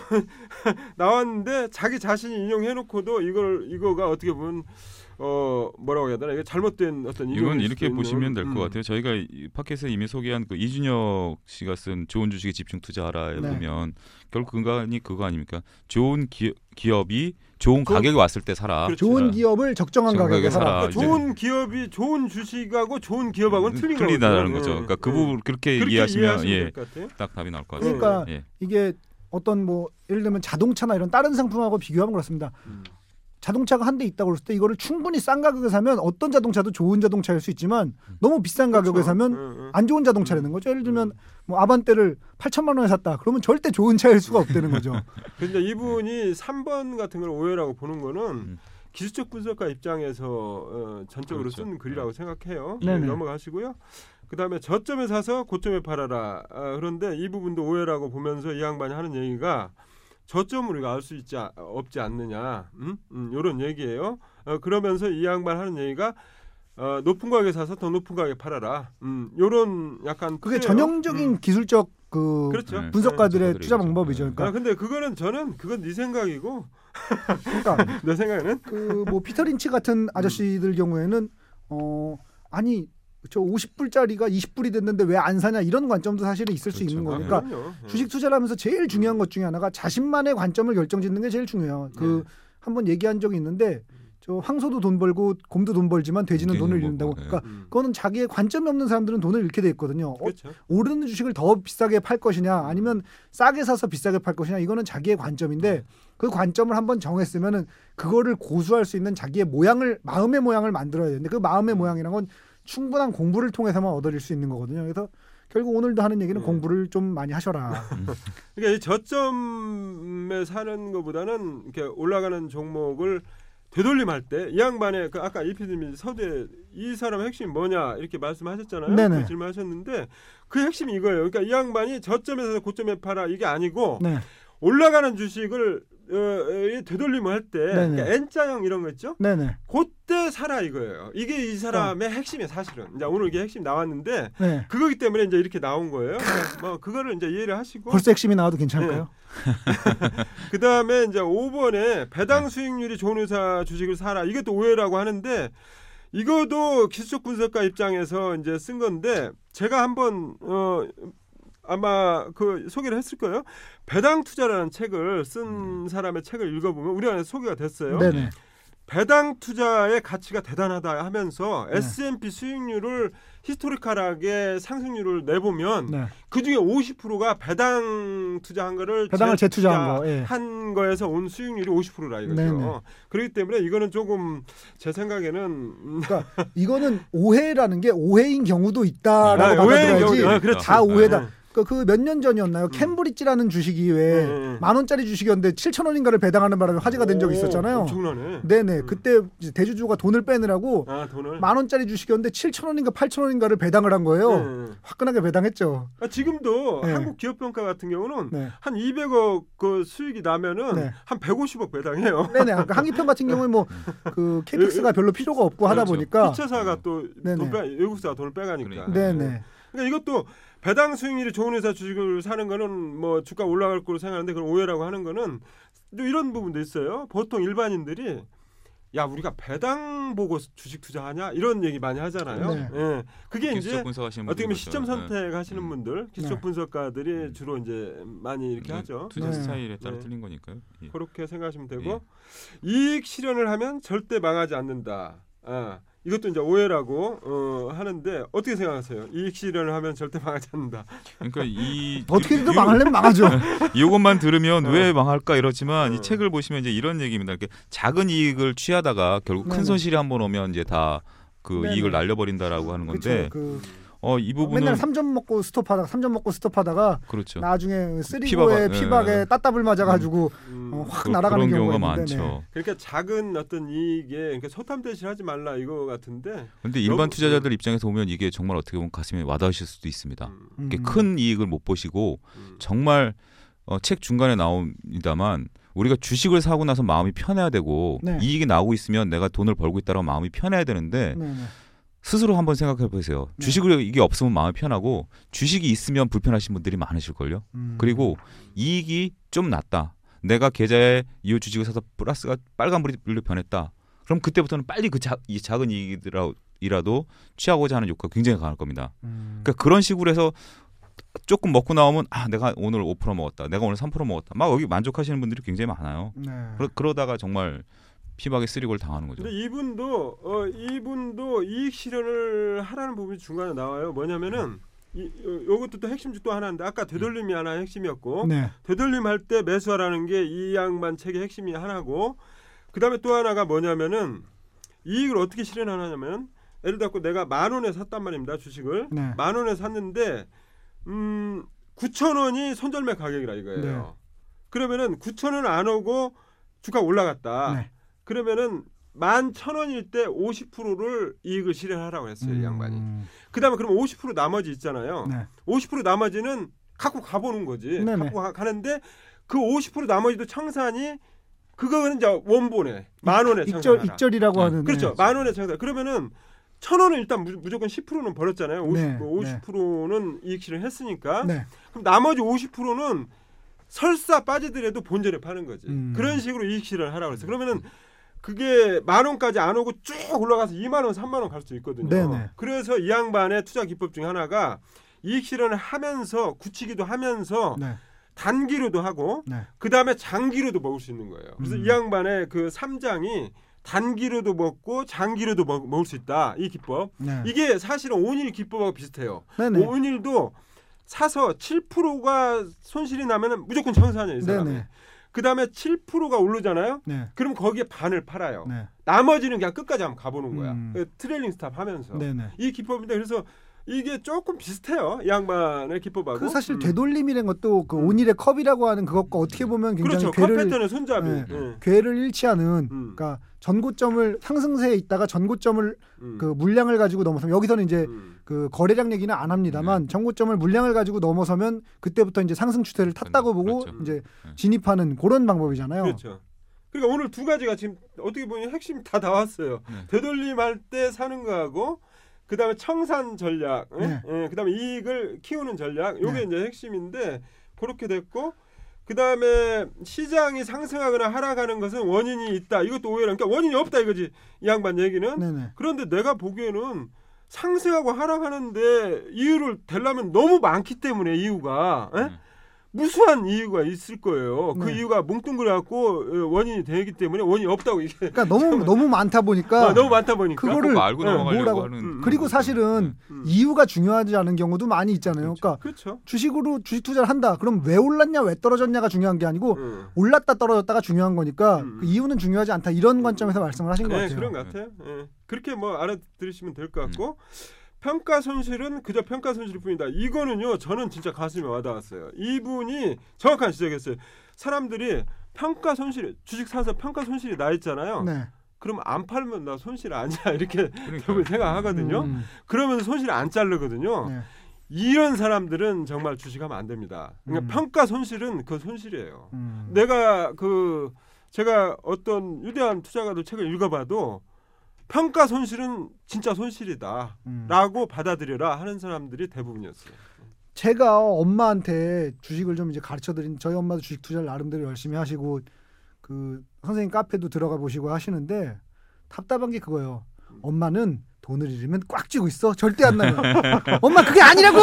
나왔는데 자기 자신이 인용해놓고도 이걸 이거가 어떻게 보면 어 뭐라고 해야 되나 이게 잘못된 어떤 이건 인용일 이렇게 수도 보시면 있는, 될 것 음. 같아요. 저희가 이 팟캐스트에 이미 소개한 그 이준혁 씨가 쓴 좋은 주식에 집중 투자하라에 네. 보면 결국 근간이 그거 아닙니까? 좋은 기, 기업이 좋은 좋은- 가격에 왔을 때 사라. 그렇죠. 좋은 아. 기업을 적정한 적정한 가격에 가격에 사라. 사라. 그러니까 이제- 좋은 기업이 좋은 주식하고 좋은 기업하고는 틀린 거거든요. 틀리다라는 거죠. 예, 그러니까 그 예. 부분 그렇게 그렇게 이해하시면 이해하시면 예, 될 것 같아요. 딱 답이 나올 것 같아요. 그러니까 예. 이게 어떤 뭐 예를 들면 자동차나 이런 다른 상품하고 비교하면 그렇습니다. 음. 자동차가 한 대 있다고 그랬을 때 이거를 충분히 싼 가격에 사면 어떤 자동차도 좋은 자동차일 수 있지만 너무 비싼 가격에 그렇죠. 사면 예, 예. 안 좋은 자동차라는 거죠. 예를 들면 뭐 아반떼를 팔천만 원에 샀다. 그러면 절대 좋은 차일 수가 없다는 거죠. 근데 이분이 삼 번 같은 걸 오해라고 보는 거는 음. 기술적 분석가 입장에서 어, 전적으로 그렇죠. 쓴 글이라고 생각해요. 네네. 네, 넘어가시고요. 그다음에 저점에 사서 고점에 팔아라. 아, 그런데 이 부분도 오해라고 보면서 이 양반이 하는 얘기가 저점을 우리가 알 수 있지 아- 없지 않느냐. 음? 음, 이런 얘기예요. 어, 그러면서 이 양반 하는 얘기가 어, 높은 가격에 사서 더 높은 가격에 팔아라. 음, 요런 약간 그게 투예요. 전형적인 음, 기술적 그 그렇죠. 네. 분석가들의 네. 투자 방법이죠. 아, 그러니까, 근데 그거는 저는 그건 네 생각이고 그러니까 내 생각에는 그 뭐 피터 린치 같은 아저씨들 경우에는 어 아니 저 오십 불짜리가 이십 불이 됐는데 왜 안 사냐 이런 관점도 사실은 있을 수 그렇죠. 있는 아, 거니까 그럼요. 예. 주식 투자를 하면서 제일 중요한 것 중에 하나가 자신만의 관점을 결정짓는 게 제일 중요해요. 그 네. 한번 얘기한 적이 있는데 저 황소도 돈 벌고 곰도 돈 벌지만 돼지는 돈을 돼지는 잃는다고. 못 벌- 그러니까 음. 그거는 자기의 관점이 없는 사람들은 돈을 잃게 돼 있거든요. 어, 그렇죠. 오르는 주식을 더 비싸게 팔 것이냐 아니면 싸게 사서 비싸게 팔 것이냐 이거는 자기의 관점인데 그 관점을 한번 정했으면은 그거를 고수할 수 있는 자기의 모양을 마음의 모양을 만들어야 되는데 그 마음의 모양이란 건 충분한 공부를 통해서만 얻어질 수 있는 거거든요. 그래서 결국 오늘도 하는 얘기는 네. 공부를 좀 많이 하셔라. 그러니까 이 저점에 사는 것보다는 이렇게 올라가는 종목을 되돌림할 때 이 양반의 그 아까 이피디님이 서두에 이 사람의 핵심이 뭐냐 이렇게 말씀하셨잖아요. 네네. 그 질문하셨는데 그 핵심이 이거예요. 그러니까 이 양반이 저점에서 사서 고점에 팔아 이게 아니고 네, 올라가는 주식을 어, 어, 되돌림을 할 때 네네. 그러니까 N자형 이런 거 있죠? 네, 네, 그때 사라 이거예요. 이게 이 사람의 핵심이에요, 사실은. 이제 오늘 이게 핵심 나왔는데 네. 그거기 때문에 이제 이렇게 나온 거예요. 뭐 그거를 이제 이해를 하시고 벌써 핵심이 나와도 괜찮을까요? 그 다음에 이제 오 번에 배당 수익률이 좋은 회사 주식을 사라. 이것도 오해라고 하는데 이것도 기술적 분석가 입장에서 이제 쓴 건데 제가 한번 어 아마 그 소개를 했을 거예요. 배당 투자라는 책을 쓴 사람의 책을 읽어보면 우리가 소개가 됐어요. 네, 네. 배당 투자의 가치가 대단하다 하면서 네. 에스 앤 피 수익률을 히스토리컬하게 상승률을 내보면 네. 그중에 오십 퍼센트가 배당 투자한 거를 배당을 재투자한 거, 예. 한 거에서 온 수익률이 오십 퍼센트라 이거죠. 네네. 그렇기 때문에 이거는 조금 제 생각에는 음, 그러니까 이거는 오해라는 게 오해인 경우도 있다라고 아, 오해인 받아들여야지. 경우도, 아, 그렇죠. 다 오해다. 네. 그 몇 년 전이었나요? 캠브리지라는 주식이 왜 네. 만 원짜리 주식이었는데 칠천 원인가를 배당하는 바람에 화제가 된 적이 오, 있었잖아요. 엄청나네. 네네. 음. 그때 이제 대주주가 돈을 빼느라고 아, 돈을. 만 원짜리 주식이었는데 칠천 원인가 팔천 원인가를 배당을 한 거예요. 네. 화끈하게 배당했죠. 아, 지금도 네. 한국 기업평가 같은 경우는 네. 한 이백억 그 수익이 나면은 네. 한 백오십억 배당해요. 네네. 그러니까 한기평 같은 경우에 뭐 그 케이픽스가 별로 필요가 없고 하다 그렇죠. 보니까 피처사가 또 네네. 돈 빼, 외국사가 돈을 빼가니까. 그러니까. 네네. 그러니까 이것도 배당 수익률이 좋은 회사 주식을 사는 거는 뭐 주가 올라갈 거로 생각하는데 그건 오해라고 하는 거는 또 이런 부분도 있어요. 보통 일반인들이 야 우리가 배당 보고 주식 투자하냐 이런 얘기 많이 하잖아요. 네. 예. 그게 기술적 이제 분석하시는 어떻게 보면 분들 시점 그렇죠. 선택하시는 음. 분들, 기술적 네. 분석가들이 음. 주로 이제 많이 이렇게 네, 하죠. 투자 네. 스타일에 따라 네. 틀린 거니까요. 예. 그렇게 생각하시면 되고 이익 실현을 하면 절대 망하지 않는다. 아, 이것도 이제 오해라고 어, 하는데 어떻게 생각하세요? 이익 실현을 하면 절대 망하지 않는다. 그러니까 이 어떻게든 이- 망하려면 망하죠. 이것만 들으면 어. 왜 망할까 이렇지만 어. 이 책을 보시면 이제 이런 얘기입니다. 이렇게 작은 이익을 취하다가 결국 큰 네네. 손실이 한번 오면 이제 다 그 네네. 이익을 날려버린다라고 하는 건데, 그렇죠. 그 어 이 부분은 맨날 삼 점 먹고 스톱하다가 삼 점 먹고 스톱하다가 그렇죠. 나중에 쓰리고에 피박아- 피박에 예. 따따블 맞아가지고 음, 어, 확 그, 날아가는 그런 경우가, 경우가 있는데, 많죠. 그러니까 작은 어떤 이익에 그러니까 소탐대실하지 말라 이거 같은데. 근데 일반 너무- 투자자들 입장에서 보면 이게 정말 어떻게 보면 가슴에 와닿으실 수도 있습니다. 음, 음. 이렇게 큰 이익을 못 보시고 음. 정말 어, 책 중간에 나옵니다만 우리가 주식을 사고 나서 마음이 편해야 되고 네. 이익이 나오고 있으면 내가 돈을 벌고 있다라고 마음이 편해야 되는데 네, 네. 스스로 한번 생각해 보세요. 네. 주식을 이게 없으면 마음이 편하고 주식이 있으면 불편하신 분들이 많으실걸요. 음. 그리고 이익이 좀 낮다. 내가 계좌에 이 주식을 사서 플러스가 빨간불로 변했다. 그럼 그때부터는 빨리 그 자, 이 작은 이익이라도 취하고자 하는 욕구가 굉장히 강할 겁니다. 음. 그러니까 그런 식으로 해서 조금 먹고 나오면 아 내가 오늘 오 퍼센트 먹었다. 내가 오늘 삼 퍼센트 먹었다. 막 여기 만족하시는 분들이 굉장히 많아요. 네. 그러, 그러다가 정말 피박에 쓰리고를 당하는 거죠. 근데 이분도 어, 이분도 이익 실현을 하라는 부분이 중간에 나와요. 뭐냐면은 이, 요, 요것도 또 핵심 또 하나인데 아까 되돌림이 하나 핵심이었고 네. 되돌림 할 때 매수하라는 게 이 양반 책의 핵심이 하나고 그다음에 또 하나가 뭐냐면은 이익을 어떻게 실현하냐면 예를 들어 내가 만 원에 샀단 말입니다. 주식을 네. 만 원에 샀는데 음 구천 원이 손절매 가격이라 이거예요. 네. 그러면은 구천 원 안 오고 주가 올라갔다. 네. 그러면은 만 천 원일 때 오십 퍼센트를 이익을 실현하라고 했어요. 이 양반이. 음. 그다음에 그럼 오십 퍼센트 나머지 있잖아요. 네. 오십 퍼센트 나머지는 갖고 가보는 거지. 네네. 갖고 가, 가는데 그 오십 퍼센트 나머지도 청산이 그거는 이제 원본에 만 원에 익절 청산하라. 익절이라고 네. 하는 그렇죠. 네. 만 원에 청산. 그러면은 천 원은 일단 무, 무조건 십 퍼센트는 벌었잖아요. 오십, 네, 오십 퍼센트는 이익 실현했으니까. 네. 그럼 나머지 오십 퍼센트는 설사 빠지더라도 본전에 파는 거지. 음. 그런 식으로 이익 실현을 하라고 그랬어요. 그러면은 그게 만 원까지 안 오고 쭉 올라가서 이만 원, 삼만 원 갈 수 있거든요. 네네. 그래서 이 양반의 투자 기법 중에 하나가 이익 실현을 하면서 굳히기도 하면서 네. 단기로도 하고 네. 그다음에 장기로도 먹을 수 있는 거예요. 그래서 음. 이 양반의 그 삼 장이 단기로도 먹고 장기로도 먹, 먹을 수 있다. 이 기법. 네. 이게 사실은 온일 기법하고 비슷해요. 네네. 온일도 사서 칠 퍼센트가 손실이 나면 무조건 청산이에요. 이 사람이. 네네. 그다음에 칠 퍼센트가 오르잖아요. 네. 그럼 거기에 반을 팔아요. 네. 나머지는 그냥 끝까지 한번 가보는 거야. 음. 그 트레일링 스탑 하면서. 네네. 이 기법인데 그래서 이게 조금 비슷해요. 이 양반의 기법하고. 그 사실 음. 되돌림이란 것도 그 음. 온일의 컵이라고 하는 그것과 어떻게 보면 굉장히 그렇죠. 괴를 컵패턴의 손잡이. 네. 예. 괴를 잃지않은 음. 그러니까 전고점을 상승세에 있다가 전고점을 음. 그 물량을 가지고 넘어서면 여기서는 이제 음. 그 거래량 얘기는 안 합니다만 전고점을 물량을 가지고 넘어서면 그때부터 이제 상승 추세를 탔다고 보고 그렇죠. 이제 네. 진입하는 그런 방법이잖아요. 그렇죠. 그러니까 오늘 두 가지가 지금 어떻게 보면 핵심이 다 나왔어요. 네. 되돌림할 때 사는 거하고 그다음에 청산 전략, 예? 네. 예, 그다음에 이익을 키우는 전략. 요게 네. 이제 핵심인데 그렇게 됐고 그다음에 시장이 상승하거나 하락하는 것은 원인이 있다. 이것도 오해라. 그러니까 원인이 없다 이거지. 이 양반 얘기는. 네네. 그런데 내가 보기에는 상승하고 하락하는데 이유를 대려면 너무 많기 때문에 이유가 예? 네. 무수한 이유가 있을 거예요. 그 네. 이유가 뭉뚱그려갖고 원인이 되기 때문에 원인이 없다고 이게 그러니까 너무 너무 많다 보니까 아, 너무 많다 보니까 그거를 꼭 알고 네, 넘어가려고 뭐라고- 하는. 음, 그리고 사실은 음. 이유가 중요하지 않은 경우도 많이 있잖아요. 그러니까 그렇죠. 주식으로 주식 투자를 한다. 그럼 왜 올랐냐, 왜 떨어졌냐가 중요한 게 아니고 음. 올랐다 떨어졌다가 중요한 거니까 음. 그 이유는 중요하지 않다. 이런 관점에서 말씀을 하신 것 네, 같아요. 그런 것 같아요. 예. 그렇게 뭐 알아들으시면 될 것 같고 평가 손실은 그저 평가 손실일 뿐이다. 이거는요, 저는 진짜 가슴에 와닿았어요. 이분이 정확한 지적했어요. 사람들이 평가 손실, 주식 사서 평가 손실이 나 있잖아요. 네. 그럼 안 팔면 나 손실 아니야 이렇게 그러니까요. 결국 생각하거든요. 음, 그러면 손실 안 자르거든요. 네. 이런 사람들은 정말 주식하면 안 됩니다. 그러니까 음. 평가 손실은 그 손실이에요. 음. 내가 그 제가 어떤 위대한 투자가들 책을 읽어봐도 평가 손실은 진짜 손실이다 음. 라고 받아들여라 하는 사람들이 대부분이었어요. 제가 엄마한테 주식을 좀 이제 가르쳐 드린, 저희 엄마도 주식 투자를 나름대로 열심히 하시고 그 선생님 카페도 들어가 보시고 하시는데 답답한 게 그거예요. 엄마는 돈을 잃으면 꽉 쥐고 있어. 절대 안 나요. 엄마 그게 아니라고.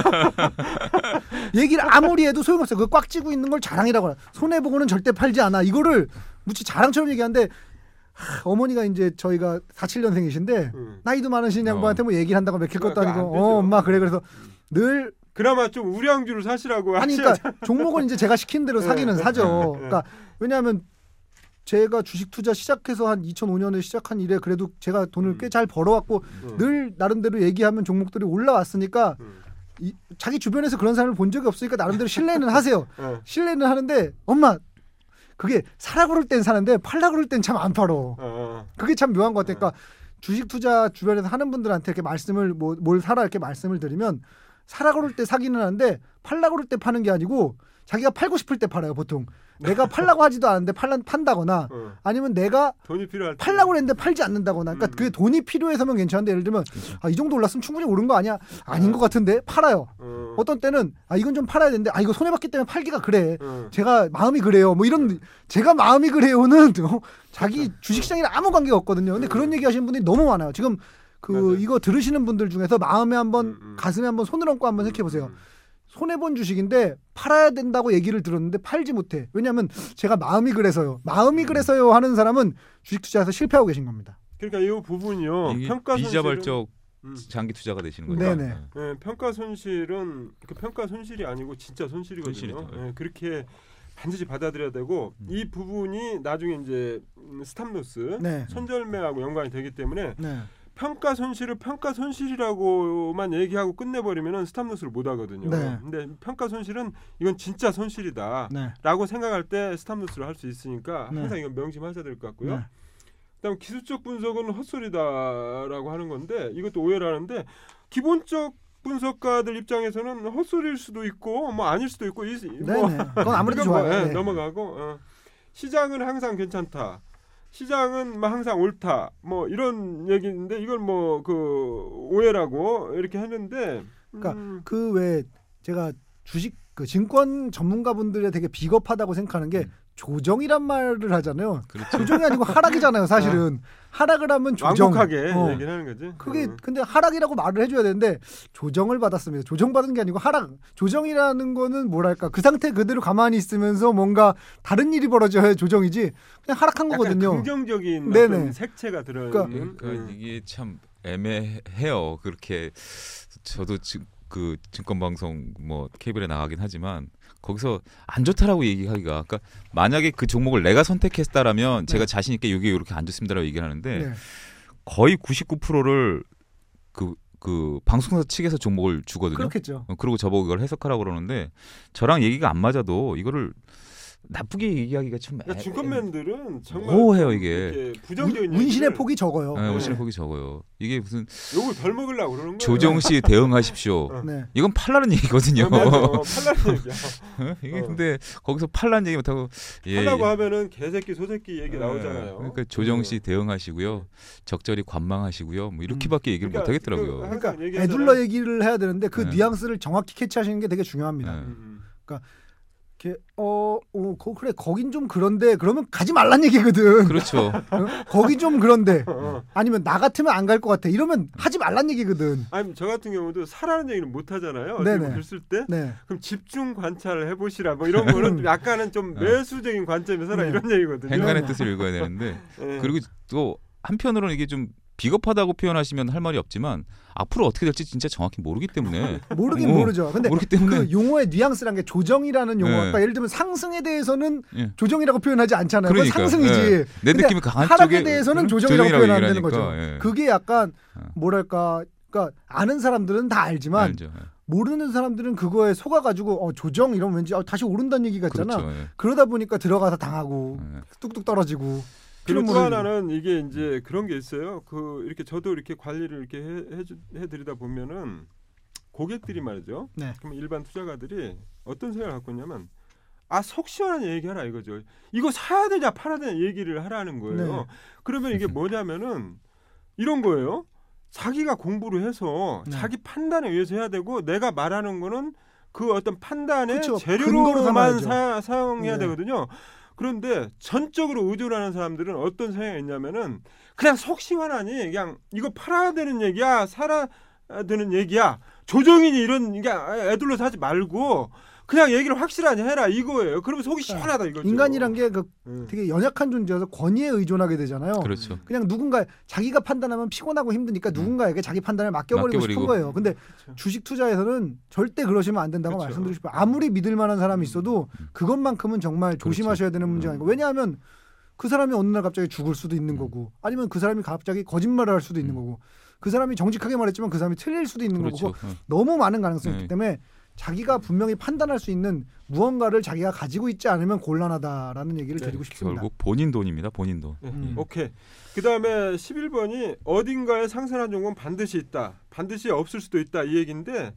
얘기를 아무리 해도 소용없어. 그 꽉 쥐고 있는 걸 자랑이라고 해요. 손해 보고는 절대 팔지 않아. 이거를 무치 자랑처럼 얘기하는데 하, 어머니가 이제 저희가 사십칠 년생이신데 음. 나이도 많으신 어. 양반한테 뭐 얘기를 한다고 맥힐 것도 그거 안 아니고 되죠. 어 엄마 그래 그래서 늘 그나마 좀 우량주를 사시라고 아니 하셔야죠. 그러니까 종목은 이제 제가 시킨 대로 사기는 네, 사죠. 네, 네. 그러니까 왜냐하면 제가 주식 투자 시작해서 한 이천오 년에 시작한 이래 그래도 제가 돈을 음. 꽤 잘 벌어왔고 음. 늘 나름대로 얘기하면 종목들이 올라왔으니까 음. 이, 자기 주변에서 그런 사람을 본 적이 없으니까 나름대로 신뢰는 하세요. 어. 신뢰는 하는데 엄마 그게 사라 그럴 땐 사는데 팔라 그럴 땐 참 안 팔어. 어, 어. 그게 참 묘한 것 같아요. 그러니까 주식 투자 주변에서 하는 분들한테 이렇게 말씀을 뭐, 뭘 사라 이렇게 말씀을 드리면 사라 그럴 때 사기는 하는데 팔라 그럴 때 파는 게 아니고 자기가 팔고 싶을 때 팔아요 보통. 내가 팔라고 하지도 않은데 팔라, 판다거나 어. 아니면 내가 돈이 필요할 때 팔라고 했는데 팔지 않는다거나 그러니까 음. 그게 돈이 필요해서면 괜찮은데 예를 들면 아, 이 정도 올랐으면 충분히 오른 거 아니야? 아닌 것 같은데 팔아요. 어. 어떤 때는 아 이건 좀 팔아야 되는데 아 이거 손해봤기 때문에 팔기가 그래. 어. 제가 마음이 그래요. 뭐 이런 제가 마음이 그래요는 어, 자기 주식시장이랑 아무 관계가 없거든요. 근데 그런 얘기 하시는 분들이 너무 많아요. 지금 그 맞아요. 이거 들으시는 분들 중에서 마음에 한번 음, 음. 가슴에 한번 손을 얹고 한번 생각해 보세요. 음. 손해본 주식인데 팔아야 된다고 얘기를 들었는데 팔지 못해. 왜냐하면 제가 마음이 그래서요. 마음이 음. 그래서요 하는 사람은 주식 투자에서 실패하고 계신 겁니다. 그러니까 이 부분이요. 이게 평가 손실은 비자발적 음. 장기 투자가 되시는 거죠. 네네. 예, 평가 손실은 그 평가 손실이 아니고 진짜 손실이거든요. 손실이죠. 예, 그렇게 반드시 받아들여야 되고 음. 이 부분이 나중에 이제 음, 스탑로스 네. 손절매하고 연관이 되기 때문에 네. 평가 손실을 평가 손실이라고만 얘기하고 끝내버리면은 스탑로스를 못 하거든요. 네. 근데 평가 손실은 이건 진짜 손실이다라고 네. 생각할 때 스탑로스를 할 수 있으니까 네. 항상 이건 명심하셔야 될 것 같고요. 네. 그다음 기술적 분석은 헛소리다라고 하는 건데 이것도 오해를 하는데 기본적 분석가들 입장에서는 헛소리일 수도 있고 뭐 아닐 수도 있고 이, 뭐 네네. 그건 아무래도 이건 뭐, 좋아요. 예, 네. 넘어가고 어. 시장은 항상 괜찮다. 시장은 뭐 항상 옳다. 뭐 이런 얘기인데 이걸 뭐 그 오해라고 이렇게 했는데 그러니까 음, 그 외에 제가 주식 그 증권 전문가분들이 되게 비겁하다고 생각하는 게 음. 조정이란 말을 하잖아요. 그렇죠. 조정이 아니고 하락이잖아요, 사실은. 하락을 하면 조정. 완곡하게 어. 얘기를 하는 거지. 그게 음. 근데 하락이라고 말을 해줘야 되는데 조정을 받았습니다. 조정받은 게 아니고 하락. 조정이라는 거는 뭐랄까 그 상태 그대로 가만히 있으면서 뭔가 다른 일이 벌어져야 조정이지 그냥 하락한 약간 거거든요. 긍정적인 네네. 어떤 색채가 들어있는. 그러니까- 그러니까 음. 이게 참 애매해요. 그렇게 저도 지, 그 증권 방송 뭐 케이블에 나가긴 하지만 거기서 안 좋다라고 얘기하기가 그러니까 만약에 그 종목을 내가 선택했다라면 네. 제가 자신 있게 이게 이렇게 안 좋습니다라고 얘기를 하는데 네. 거의 구십구 퍼센트를 그 그 방송사 측에서 종목을 주거든요. 그렇겠죠. 어, 그리고 저보고 이걸 해석하라고 그러는데 저랑 얘기가 안 맞아도 이거를 나쁘게 얘기하기가 좀 그러니까 애- 증권맨들은 정말 모호해요, 좀 이게. 이렇게 부정적인 운, 운신의 얘기를 폭이 적어요. 네, 네. 오시는 폭이 적어요. 이게 무슨 욕을 덜 먹으려고 그러는 거예요. 조정 씨 대응하십시오. 어. 네. 이건 팔라는 얘기거든요. 어, 맞아. 팔라는 얘기야. 어? 이게 어. 근데 거기서 팔라는 얘기 못하고 예, 하려고 예. 하면은 개새끼 소새끼 얘기 네, 나오잖아요. 그러니까 조정 씨 네. 대응하시고요. 적절히 관망하시고요. 뭐 이렇게밖에 얘기를 그러니까 못 하겠더라고요. 그- 그러니까 항상 얘기하잖아요. 애둘러 얘기를 해야 되는데 그 네. 뉘앙스를 정확히 캐치하시는 게 되게 중요합니다. 네. 음, 그러니까 이렇게 어, 어 거, 그래 거긴 좀 그런데 그러면 가지 말란 얘기거든. 그렇죠. 어? 거기 좀 그런데 어. 아니면 나 같으면 안 갈 것 같아. 이러면 하지 말란 얘기거든. 아니 저 같은 경우도 사라는 얘기는 못 하잖아요. 네네. 어떻게 글쓸 때. 네. 그럼 집중 관찰을 해보시라. 뭐 이런 거는 약간은 좀 매수적인 관점에서 라 네. 이런 얘기거든요. 행간의 뜻을 읽어야 되는데 네. 그리고 또 한편으로는 이게 좀 비겁하다고 표현하시면 할 말이 없지만 앞으로 어떻게 될지 진짜 정확히 모르기 때문에 모르긴 어, 모르죠. 근데 모르기 때문에 그 용어의 뉘앙스란 게 조정이라는 용어. 네. 그러니까 예를 들면 상승에 대해서는 예. 조정이라고 표현하지 않잖아요. 그건 그러니까요. 상승이지. 예. 내 근데 느낌이 강한 하락에 쪽에 대해서는 조정이라고 표현 안 되는 거죠. 얘기하니까, 예. 그게 약간 어. 뭐랄까, 그러니까 아는 사람들은 다 알지만 알죠. 예. 모르는 사람들은 그거에 속아가지고 어, 조정 이러면 왠지 어, 다시 오른다는 얘기 같잖아. 그렇죠. 예. 그러다 보니까 들어가서 당하고 예. 뚝뚝 떨어지고. 그리고 또 피눈물을 하나는 이게 이제 그런 게 있어요. 그 이렇게 저도 이렇게 관리를 이렇게 해, 해주, 해드리다 보면은 고객들이 말이죠. 네. 그럼 일반 투자가들이 어떤 생각을 갖고 있냐면 아 속 시원한 얘기하라 이거죠. 이거 사야 되냐 팔아야 되냐 얘기를 하라는 거예요. 네. 그러면 이게 뭐냐면은 이런 거예요. 자기가 공부를 해서 네. 자기 판단에 의해서 해야 되고 내가 말하는 거는 그 어떤 판단의 그쵸. 근거로 재료로만 삼아야죠. 사, 사용해야 네. 되거든요. 그런데 전적으로 의존하는 사람들은 어떤 성향이 있냐면은 그냥 속 시원하니 그냥 이거 팔아야 되는 얘기야 살아야 되는 얘기야 조정이니 이런 이게 애들로 사지 말고 그냥 얘기를 확실하게 해라 이거예요. 그러면 속이 시원하다 이거죠. 인간이란 게 그 음. 되게 연약한 존재여서 권위에 의존하게 되잖아요. 그렇죠. 그냥 누군가 자기가 판단하면 피곤하고 힘드니까 누군가에게 자기 판단을 맡겨버리고, 맡겨버리고. 싶은 거예요. 근데 그렇죠. 주식 투자에서는 절대 그러시면 안 된다고 그렇죠. 말씀드리고 싶어요. 아무리 믿을 만한 사람이 있어도 음. 그것만큼은 정말 조심하셔야 되는 문제가 아니고 왜냐하면 그 사람이 어느 날 갑자기 죽을 수도 있는 음. 거고 아니면 그 사람이 갑자기 거짓말을 할 수도 있는 음. 거고 그 사람이 정직하게 말했지만 그 사람이 틀릴 수도 있는 그렇죠. 거고 어. 너무 많은 가능성이 네. 있기 때문에 자기가 분명히 판단할 수 있는 무언가를 자기가 가지고 있지 않으면 곤란하다라는 얘기를 네, 드리고 싶습니다. 결국 본인 돈입니다. 본인 돈. 네. 음. 오케이. 그 다음에 십일 번이 어딘가에 상승한 종목은 반드시 있다. 반드시 없을 수도 있다. 이 얘기인데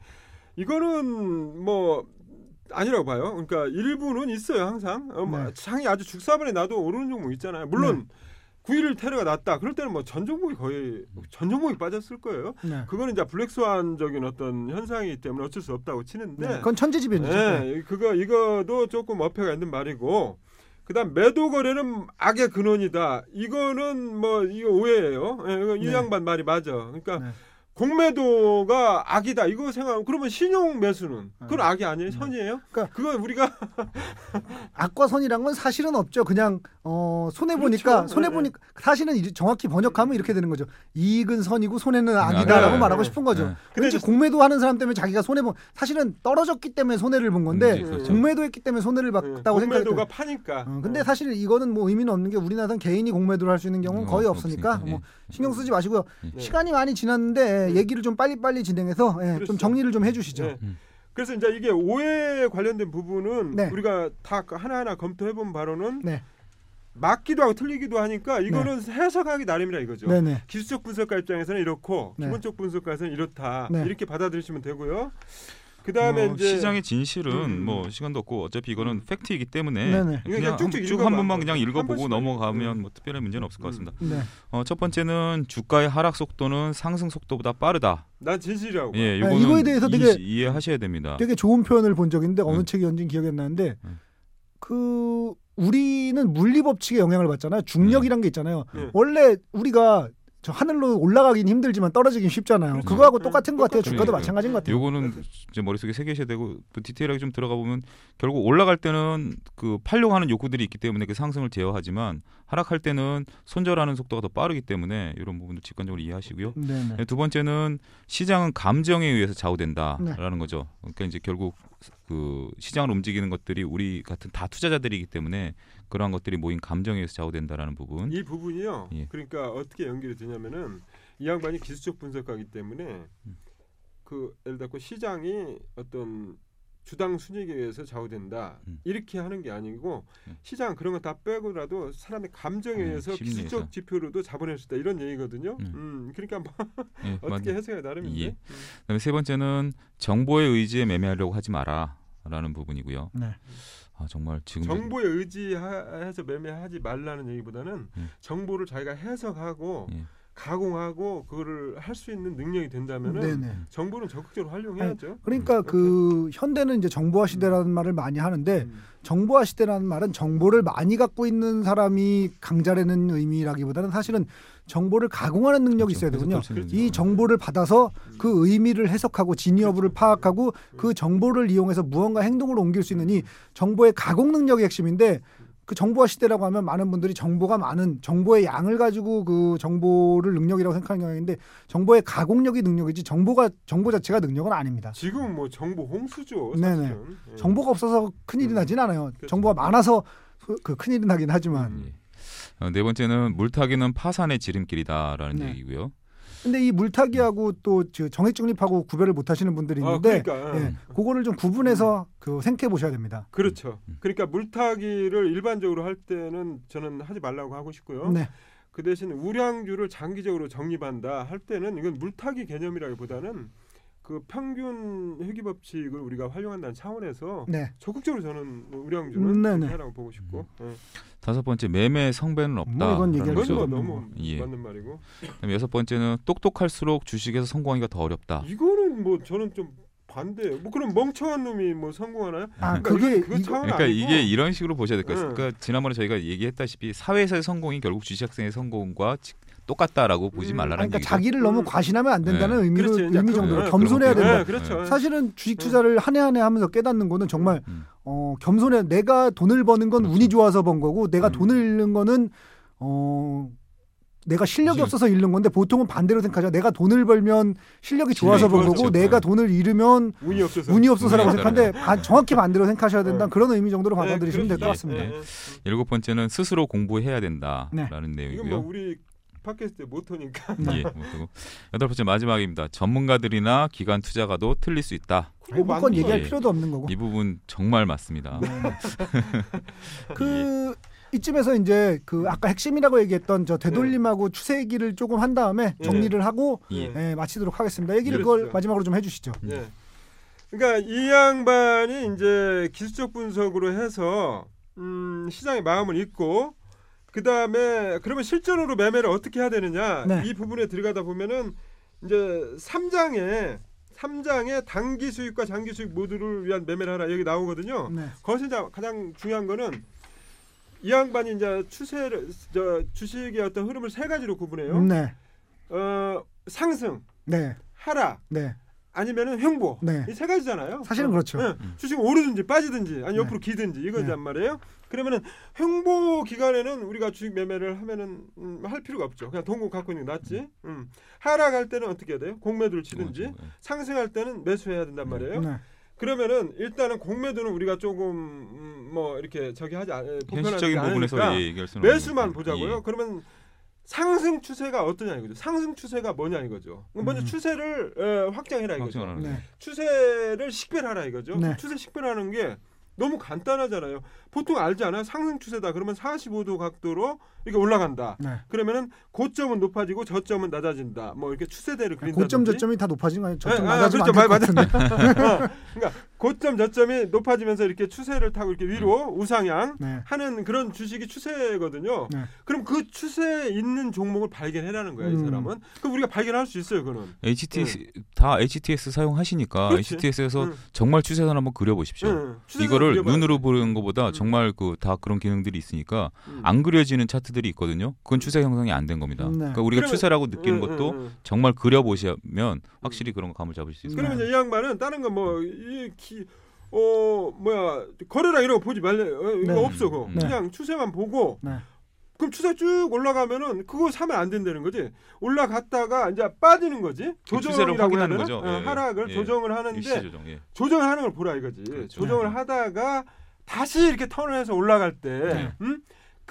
이거는 뭐 아니라고 봐요. 그러니까 일부는 있어요. 항상. 어, 뭐 네. 상이 아주 죽사발에 나도 오르는 종목 있잖아요. 물론 구일일 테러가 났다. 그럴 때는 뭐 전 종목이 거의 전 종목이 빠졌을 거예요. 네. 그거는 이제 블랙스완적인 어떤 현상이기 때문에 어쩔 수 없다고 치는데 네. 그건 천재지변이죠. 네. 네, 그거 이거도 조금 어폐가 있는 말이고 그다음 매도 거래는 악의 근원이다. 이거는 뭐 이거 오해예요. 예, 이거 이 네. 양반 말이 맞아. 그러니까 네. 공매도가 악이다. 이거 생각. 그러면 신용 매수는 그건 악이 아니에요. 선이에요. 그러니까 그건 우리가 악과 선이란 건 사실은 없죠. 그냥 어, 손해 보니까 그렇죠. 손해 네, 보니까 사실은 이- 정확히 번역하면 이렇게 되는 거죠. 이익은 선이고 손해는 네, 악이다라고 네, 말하고 네. 싶은 거죠. 네. 왠지 근데 공매도 하는 사람 때문에 자기가 손해 본 사실은 떨어졌기 때문에 손해를 본 건데 음, 그렇죠. 공매도했기 때문에 손해를 봤다고 생각했 공매도가 파니까. 어, 근데 어. 사실 이거는 뭐 의미는 없는 게 우리나라는 개인이 공매도를 할 수 있는 경우는 어, 거의 없으니까 없으니까, 뭐 예. 신경 쓰지 마시고요. 네. 시간이 많이 지났는데 얘기를 좀 빨리빨리 진행해서 예, 그렇죠. 좀 정리를 좀 해주시죠. 네. 음. 그래서 이제 이게 오해에 관련된 부분은 네. 우리가 다 하나하나 검토해 본 바로는 네, 맞기도 하고 틀리기도 하니까 이거는 해석하기 나름이라 이거죠. 네네. 기술적 분석가 입장에서는 이렇고 네. 기본적 분석가에서는 이렇다. 네. 이렇게 받아들이시면 되고요. 그 다음에 뭐 이제 시장의 진실은 음. 뭐 시간도 없고 어차피 이거는 팩트이기 때문에 네네. 그냥 그냥 쭉쭉 한- 쭉 읽어봐. 한 번만 그냥 한 읽어보고 번씩 넘어가면 음. 뭐 특별한 문제는 없을 것 음. 같습니다. 네. 어, 첫 번째는 주가의 하락 속도는 상승 속도보다 빠르다. 난 진실이라고. 봐. 예, 네, 요거는 이거에 대해서 되게- 이해- 이해하셔야 됩니다. 되게 좋은 표현을 본 적인데 어느 음. 책이었는지 기억이 안 나는데 음. 그 우리는 물리 법칙의 영향을 받잖아요. 중력이란 게 있잖아요. 네. 원래 우리가 저 하늘로 올라가긴 힘들지만 떨어지긴 쉽잖아요. 그렇죠. 그거하고 네, 똑같은 것 같아요. 똑같아요. 주가도 그러니까요. 마찬가지인 것 같아요. 요거는 이제 머릿속에 새기셔야 되고 또 디테일하게 좀 들어가 보면 결국 올라갈 때는 그 팔려고 하는 욕구들이 있기 때문에 그 상승을 제어하지만 하락할 때는 손절하는 속도가 더 빠르기 때문에 이런 부분도 직관적으로 이해하시고요. 네네. 네, 두 번째는 시장은 감정에 의해서 좌우된다라는 네. 거죠. 그러니까 이제 결국 그 시장을 움직이는 것들이 우리 같은 다 투자자들이기 때문에 그러한 것들이 모인 감정에 의해서 좌우된다라는 부분. 이 부분이요. 예. 그러니까 어떻게 연결이 되냐면은 이 양반이 기술적 분석가이기 때문에 음. 그 예를 들어 시장이 어떤 주당 순익에 의해서 좌우된다. 음. 이렇게 하는 게 아니고 음. 시장 그런 거 다 빼고라도 사람의 감정에 음, 의해서 심리에서. 기술적 지표로도 잡아낼 수 있다. 이런 얘기거든요. 음. 음, 그러니까 뭐 예, 어떻게 맞- 해석이 나름인데. 예. 음. 그다음에 세 번째는 정보의 의지에 매매하려고 하지 마라라는 부분이고요. 네. 아, 정말 지금 정보에 의지해서 매매하지 말라는 얘기보다는 음. 정보를 자기가 해석하고 예. 가공하고 그거를 할 수 있는 능력이 된다면은 네네. 정보는 적극적으로 활용해야죠. 그러니까 음, 그 현대는 이제 정보화 시대라는 말을 많이 하는데 음. 정보화 시대라는 말은 정보를 많이 갖고 있는 사람이 강자라는 의미라기보다는 사실은 정보를 가공하는 능력이 있어야 되거든요. 그렇죠. 이 정보를 받아서 그 의미를 해석하고 진위 여부를 파악하고 그 정보를 이용해서 무언가 행동을 옮길 수 있는 이 정보의 가공 능력이 핵심인데 그 정보화 시대라고 하면 많은 분들이 정보가 많은 정보의 양을 가지고 그 정보를 능력이라고 생각하는 경향인데 정보의 가공력이 능력이지 정보가 정보 자체가 능력은 아닙니다. 지금은 뭐 정보 홍수죠. 네네. 사실은. 예. 정보가 없어서 큰일이 나진 않아요. 그렇죠. 정보가 많아서 그 큰일이 나긴 하지만. 음. 어, 네 번째는 물타기는 파산의 지름길이다라는 네. 얘기고요. 근데 이 물타기하고 또 정액 중립하고 구별을 못 하시는 분들이 아, 있는데 그러니까. 예, 그거를 좀 구분해서 그 생각해 보셔야 됩니다. 그렇죠. 음. 그러니까 물타기를 일반적으로 할 때는 저는 하지 말라고 하고 싶고요. 네. 그 대신 우량주를 장기적으로 정립한다 할 때는 이건 물타기 개념이라기보다는 그 평균 회귀 법칙을 우리가 활용한다는 차원에서 네. 적극적으로 저는 우량주는 음, 네네. 그렇게 하라고 보고 싶고 예. 다섯 번째 매매 성배는 없다. 뭐 이건 얘기할 그건 필요가 뭐 없는 너무 거. 예. 맞는 말이고 그다음에 여섯 번째는 똑똑할수록 주식에서 성공하기가 더 어렵다. 이거는 뭐 저는 좀 반대예요. 뭐 그럼 멍청한 놈이 뭐 성공하나요? 아, 그러니까 그게 이건 그거 이- 차원 그러니까 아니고 이게 이런 식으로 보셔야 될 것 같아요. 응. 그러니까 지난번에 저희가 얘기했다시피 사회에서의 성공이 결국 주식학생의 성공과 지- 똑같다라고 보지 음. 말라는 그러니까 얘기죠. 자기를 너무 음. 과신하면 안 된다는 네. 의미로 그렇지, 이제 의미 그- 정도로 네, 겸손해야 그런 된다. 네, 그렇죠. 사실은 주식 투자를 한 해 한 해 하면서 깨닫는 거는 정말 음. 어, 겸손해. 내가 돈을 버는 건 그렇죠. 운이 좋아서 번 거고 내가 음. 돈을 잃는 거는 어 내가 실력이 그치. 없어서 잃는 건데 보통은 반대로 생각하죠. 내가 돈을 벌면 실력이 좋아서 실력이 번 좋아서 거고 그렇죠. 내가 네. 돈을 잃으면 운이 없어서 운이 없어서라고 운이 생각하는데 반- 정확히 반대로 생각하셔야 된다. 네. 그런 의미 정도로 네, 받아들이시면 될 것 그렇죠. 같습니다. 예, 예. 일곱 번째는 스스로 공부해야 된다라는 네. 이건 내용이고요. 뭐 우리 팟캐스트 모토니까 예, 뭐 그리고 여덟 번째 마지막입니다. 전문가들이나 기관 투자가도 틀릴 수 있다. 아니, 무조건 얘기할 예. 필요도 없는 거고. 이 부분 정말 맞습니다. 그 이쯤에서 이제 그 아까 핵심이라고 얘기했던 저 되돌림하고 추세 얘기를 조금 한 다음에 네. 정리를 하고 예. 예, 마치도록 하겠습니다. 얘기를 그렇죠. 그걸 마지막으로 좀 해주시죠. 예. 그러니까 이 양반이 이제 기술적 분석으로 해서 음, 시장의 마음을 읽고 그 다음에 그러면 실전으로 매매를 어떻게 해야 되느냐 네. 이 부분에 들어가다 보면은 이제 삼 장에 삼 장에 단기 수익과 장기 수익 모두를 위한 매매를 하라 여기 나오거든요. 네. 거기서 이제 가장 중요한 거는 이 양반이 이제 추세를 저 주식의 어떤 흐름을 세 가지로 구분해요. 네. 어, 상승, 네. 하락, 네. 아니면은 횡보. 네. 이 세 가지잖아요. 사실은 어. 그렇죠. 네. 주식 오르든지 빠지든지 아니 네. 옆으로 기든지 이거란 네. 말이에요. 그러면은 횡보 기간에는 우리가 주식 매매를 하면은 음, 할 필요가 없죠. 그냥 돈고 갖고 있는 게 낫지. 음. 하락할 때는 어떻게 해야 돼요? 공매도를 치든지 그렇죠. 예. 상승할 때는 매수해야 된단 말이에요. 네. 그러면은 일단은 공매도는 우리가 조금 음, 뭐 이렇게 저기 하지 않, 현실적인 보편하지 부분에서 않으니까 예, 얘기할 수는 없는 매수만 거고. 보자고요. 예. 그러면 상승 추세가 어떠냐 이거죠. 상승 추세가 뭐냐 이거죠. 먼저 음. 추세를 어, 확장해라 이거죠. 확정하는 네. 추세를 식별하라 이거죠. 네. 추세 식별하는 게 너무 간단하잖아요. 보통 알지 않아요? 상승 추세다. 그러면 사십오 도 각도로 이렇게 올라간다. 네. 그러면은 고점은 높아지고 저점은 낮아진다. 뭐 이렇게 추세대를 그린다든지. 고점 저점이 다 높아진 거 아니에요? 저점 네, 아, 낮아지면 그렇죠. 안될 것 맞- 같은데. 어, 그러니까 고점 저점이 높아지면서 이렇게 추세를 타고 이렇게 위로 우상향 네. 하는 그런 주식이 추세거든요. 네. 그럼 그 추세에 있는 종목을 발견해라는 거야, 이 음. 사람은. 그럼 우리가 발견할 수 있어요, 그거는. 에이치티에스 다 에이치티에스 사용하시니까 그렇지. 에이치티에스에서 응. 정말 추세선 한번 그려보십시오. 응. 추세선 이거를 그려봐야 눈으로 돼. 보는 것보다 음. 정말 그 다 그런 기능들이 있으니까 음. 안 그려지는 차트들이 있거든요. 그건 추세 형성이 안 된 겁니다. 네. 그러니까 우리가 그러면- 추세라고 느끼는 응, 것도 응, 응. 정말 그려보시면 확실히 그런 거 감을 잡을 수 있어요. 그러면 네. 이제 이 양반은 다른 거 뭐 이 기 어 뭐야 거래량 이런 거 보지 말래. 어, 이거 네. 없어 그거. 네. 그냥 추세만 보고 네. 그럼 추세 쭉 올라가면은 그거 사면 안 된다는 거지. 올라갔다가 이제 빠지는 거지. 그 추세를 조정이라고 확인하는 해야 되나? 거죠. 어, 예, 하락을 예. 조정을 하는데 일시 조정. 예. 조정을 하는 걸 보라 이거지. 그렇죠. 조정을 네. 하다가 다시 이렇게 턴을 해서 올라갈 때, 네. 음?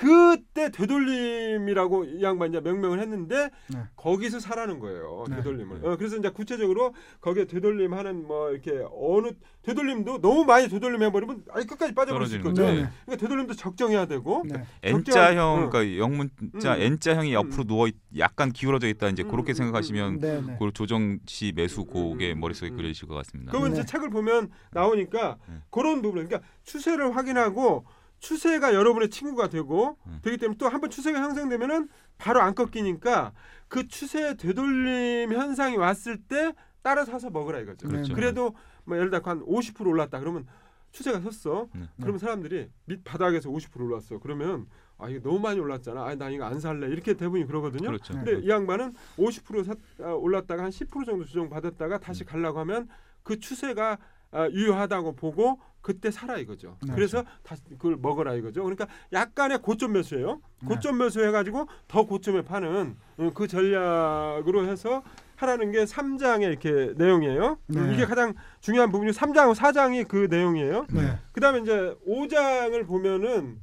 그때 되돌림이라고 이 양반 이제 명명을 했는데 네. 거기서 사라는 거예요. 네. 되돌림을. 어, 그래서 이제 구체적으로 거기에 되돌림하는 뭐 이렇게 어느 되돌림도 너무 많이 되돌림 해버리면 아예 끝까지 빠져버릴 수 떨어지는 있거든. 거죠. 네. 그러니까 되돌림도 적정해야 되고. 네. N자형 어. 그러니까 영문자 음. N자형이 음. 옆으로 누워 있, 약간 기울어져 있다 이제 음, 그렇게 음, 생각하시면 네. 네. 그 조정 시 매수 그게 음, 머릿속에 음. 그려지실 것 같습니다. 그러면 네. 이제 책을 보면 나오니까 네. 그런 부분, 그러니까 추세를 확인하고 추세가 여러분의 친구가 되고 음. 되기 때문에 또 한번 추세가 형성되면은 바로 안 꺾이니까 그 추세 되돌림 현상이 왔을 때 따라 사서 먹으라 이거죠. 그렇죠. 그래도 뭐 예를 들어 한 오십 퍼센트 올랐다 그러면 추세가 섰어. 네. 그러면 사람들이 밑 바닥에서 오십 퍼센트 올랐어. 그러면 아 이거 너무 많이 올랐잖아. 아 나 이거 안 살래. 이렇게 대부분이 그러거든요. 그렇죠. 네. 근데 이 양반은 오십 퍼센트 사, 아, 올랐다가 한 십 퍼센트 정도 조정 받았다가 다시 가려고 하면 그 추세가 아, 유효하다고 보고 그때 사라 이거죠. 네. 그래서 다시 그걸 먹어라 이거죠. 그러니까 약간의 고점 매수예요. 네. 고점 매수 해가지고 더 고점에 파는 음, 그 전략으로 해서 하라는 게 삼 장의 이렇게 내용이에요. 네. 이게 가장 중요한 부분이 삼 장하고 사 장이 그 내용이에요. 네. 그다음에 이제 오 장을 보면은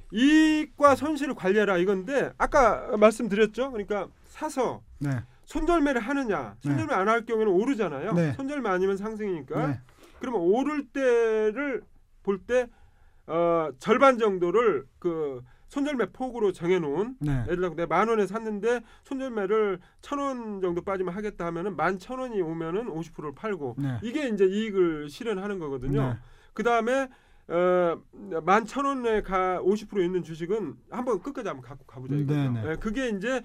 이익과 손실을 관리해라 이건데 아까 말씀드렸죠. 그러니까 사서 네. 손절매를 하느냐, 손절매 안 할 경우에는 오르잖아요. 네. 손절매 아니면 상승이니까. 네. 그러면 오를 때를 볼 때 어, 절반 정도를 그 손절매 폭으로 정해놓은 네. 예를 들어 내가 만 원에 샀는데 손절매를 천 원 정도 빠지면 하겠다 하면은 만 천 원이 오면은 오십 퍼센트를 팔고 네. 이게 이제 이익을 실현하는 거거든요. 네. 그 다음에 어, 만 천 원에 가 오십 퍼센트 있는 주식은 한번 끝까지 한번 갖고 가보자 이거죠. 네네. 예, 그게 이제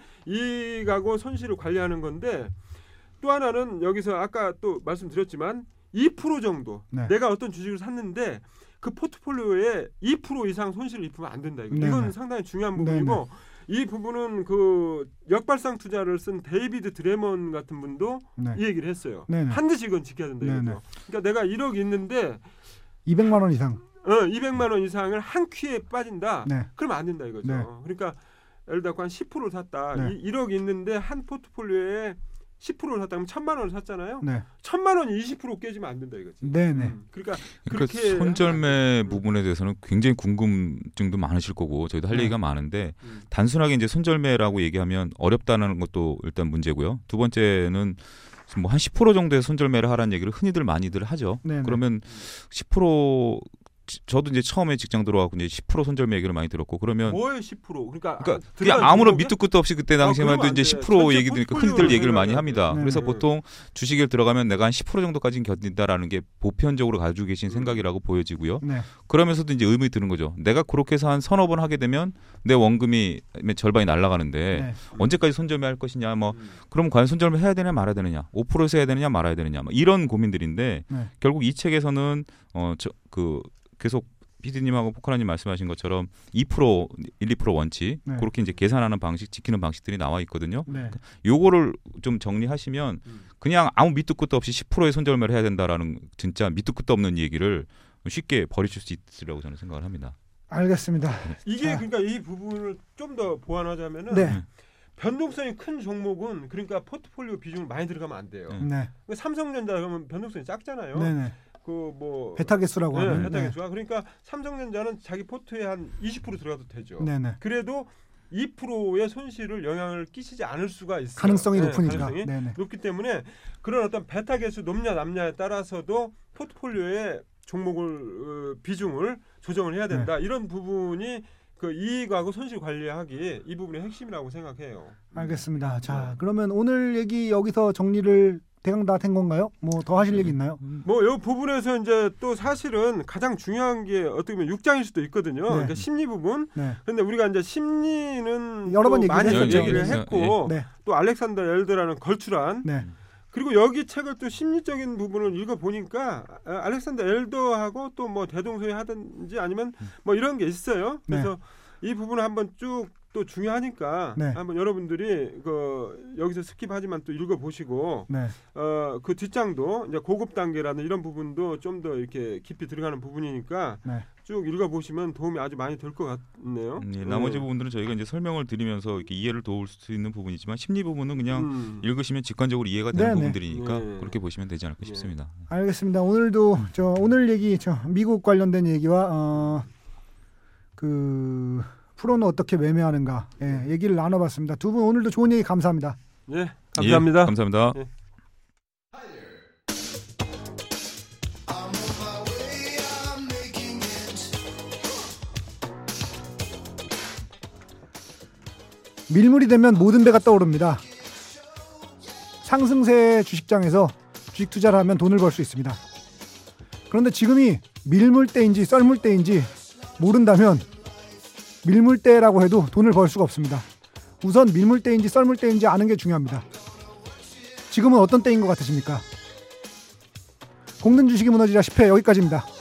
이익하고 손실을 관리하는 건데 또 하나는 여기서 아까 또 말씀드렸지만 이 퍼센트 정도 네. 내가 어떤 주식을 샀는데 그 포트폴리오에 이 퍼센트 이상 손실을 입으면 안 된다. 이거. 네네. 이건 상당히 중요한 부분이고 이 부분은 그 역발상 투자를 쓴 데이비드 드레먼 같은 분도 네. 이 얘기를 했어요. 네네. 반드시 이건 지켜야 된다. 네네. 이거죠. 그러니까 내가 일억 있는데 이백만 원 이상. 어, 이백만 원 이상을 한 큐에 빠진다. 네. 그러면 안 된다 이거죠. 네. 그러니까 예를 들어 한 십 퍼센트를 샀다. 네. 이, 일억 있는데 한 포트폴리오에 십 퍼센트를 샀다. 그럼 천만 원을 샀잖아요. 네. 천만 원이 이십 퍼센트 깨지면 안 된다 이거지. 네네. 음, 그러니까 그러니까 그렇게 손절매 하면- 부분에 대해서는 굉장히 궁금증도 많으실 거고 저희도 할 네. 얘기가 많은데 음. 단순하게 이제 손절매라고 얘기하면 어렵다는 것도 일단 문제고요. 두 번째는 뭐 한 십 퍼센트 정도의 손절매를 하라는 얘기를 흔히들 많이들 하죠. 네네. 그러면 십 퍼센트 저도 이제 처음에 직장 들어와서 이제 십 퍼센트 손절매 얘기를 많이 들었고 그러면 뭐예요 십 퍼센트? 그러니까, 그러니까 아, 그냥 들어간 아무런 종목에? 밑도 끝도 없이 그때 당시에만 그러면 해도 안 이제 돼. 십 퍼센트 전체 얘기 들으니까 포트폴리오를 흔히들 얘기를 많이 생각해야 합니다. 돼. 그래서 네. 보통 주식에 들어가면 내가 한 십 퍼센트 정도까지는 견딘다라는 게 보편적으로 가지고 계신 음. 생각이라고 보여지고요. 네. 그러면서도 이제 의문이 드는 거죠. 내가 그렇게 해서 한 서너 번 하게 되면 내 원금이 절반이 날아가는데 네. 언제까지 손절매 할 것이냐, 뭐 음. 그럼 과연 손절매 해야 되냐 말아야 되느냐, 오 퍼센트에서 해야 되느냐 말아야 되느냐, 뭐 이런 고민들인데 네. 결국 이 책에서는 어 저 그 계속 피디님하고 포카라님 말씀하신 것처럼 이 퍼센트, 일, 이 퍼센트 원칙 네. 그렇게 이제 계산하는 방식, 지키는 방식들이 나와 있거든요. 네. 요거를 좀 정리하시면 음. 그냥 아무 밑도 끝도 없이 십 퍼센트의 손절매를 해야 된다라는 진짜 밑도 끝도 없는 얘기를 쉽게 버리실 수 있으리라고 저는 생각을 합니다. 알겠습니다. 이게 자. 그러니까 이 부분을 좀 더 보완하자면은 네. 변동성이 큰 종목은 그러니까 포트폴리오 비중을 많이 들어가면 안 돼요. 네. 네. 그러니까 삼성전자 그러면 변동성이 작잖아요. 네네. 그뭐 베타 개수라고 네, 하는. 베타 네. 개수가 그러니까 삼성전자는 자기 포트에 한 이십 퍼센트 들어가도 되죠. 네네. 그래도 이 퍼센트의 손실을 영향을 끼치지 않을 수가 있어요. 가능성이 네, 높으니까. 가능성이 네네. 높기 때문에 그런 어떤 베타 개수 높냐 남냐에 따라서도 포트폴리오의 종목을 어, 비중을 조정을 해야 된다. 이런 부분이 그 이익하고 손실 관리하기 이 부분의 핵심이라고 생각해요. 알겠습니다. 자, 그러면 오늘 얘기 여기서 정리를 대강 다 된 건가요? 뭐 더 하실 얘기 있나요? 뭐 이 부분에서 이제 또 사실은 가장 중요한 게 어떻게 보면 육 장일 수도 있거든요. 네. 그러니까 심리 부분. 네. 그런데 우리가 이제 심리는 여러 번 또 많이 얘기를 얘기를 했죠. 했고 네. 또 알렉산더 엘드라는 걸출한 네. 그리고 여기 책을 또 심리적인 부분을 읽어 보니까 알렉산더 엘더하고 또 뭐 대동소이 하든지 아니면 뭐 이런 게 있어요. 그래서 이 부분을 한번 쭉 또 중요하니까 네. 한번 여러분들이 그 여기서 스킵하지만 또 읽어 보시고 네. 어 그 뒷장도 이제 고급 단계라는 이런 부분도 좀 더 이렇게 깊이 들어가는 부분이니까 네. 쭉 읽어 보시면 도움이 아주 많이 될 것 같네요. 예, 나머지 네. 부분들은 저희가 이제 설명을 드리면서 이렇게 이해를 도울 수 있는 부분이지만 심리 부분은 그냥 음. 읽으시면 직관적으로 이해가 되는 네네. 부분들이니까 네. 그렇게 보시면 되지 않을까 네. 싶습니다. 알겠습니다. 오늘도 저 오늘 얘기 저 미국 관련된 얘기와 어, 그 프로는 어떻게 매매하는가 예, 얘기를 나눠봤습니다. 두 분 오늘도 좋은 얘기 감사합니다. 예, 감사합니다. 예, 감사합니다. 예. 밀물이 되면 모든 배가 떠오릅니다. 상승세 주식장에서 주식 투자를 하면 돈을 벌 수 있습니다. 그런데 지금이 밀물 때인지 썰물 때인지 모른다면 밀물대라고 해도 돈을 벌 수가 없습니다. 우선 밀물대인지 썰물대인지 아는 게 중요합니다. 지금은 어떤 때인 것 같으십니까? 공든 주식이 무너지라 십 회 여기까지입니다.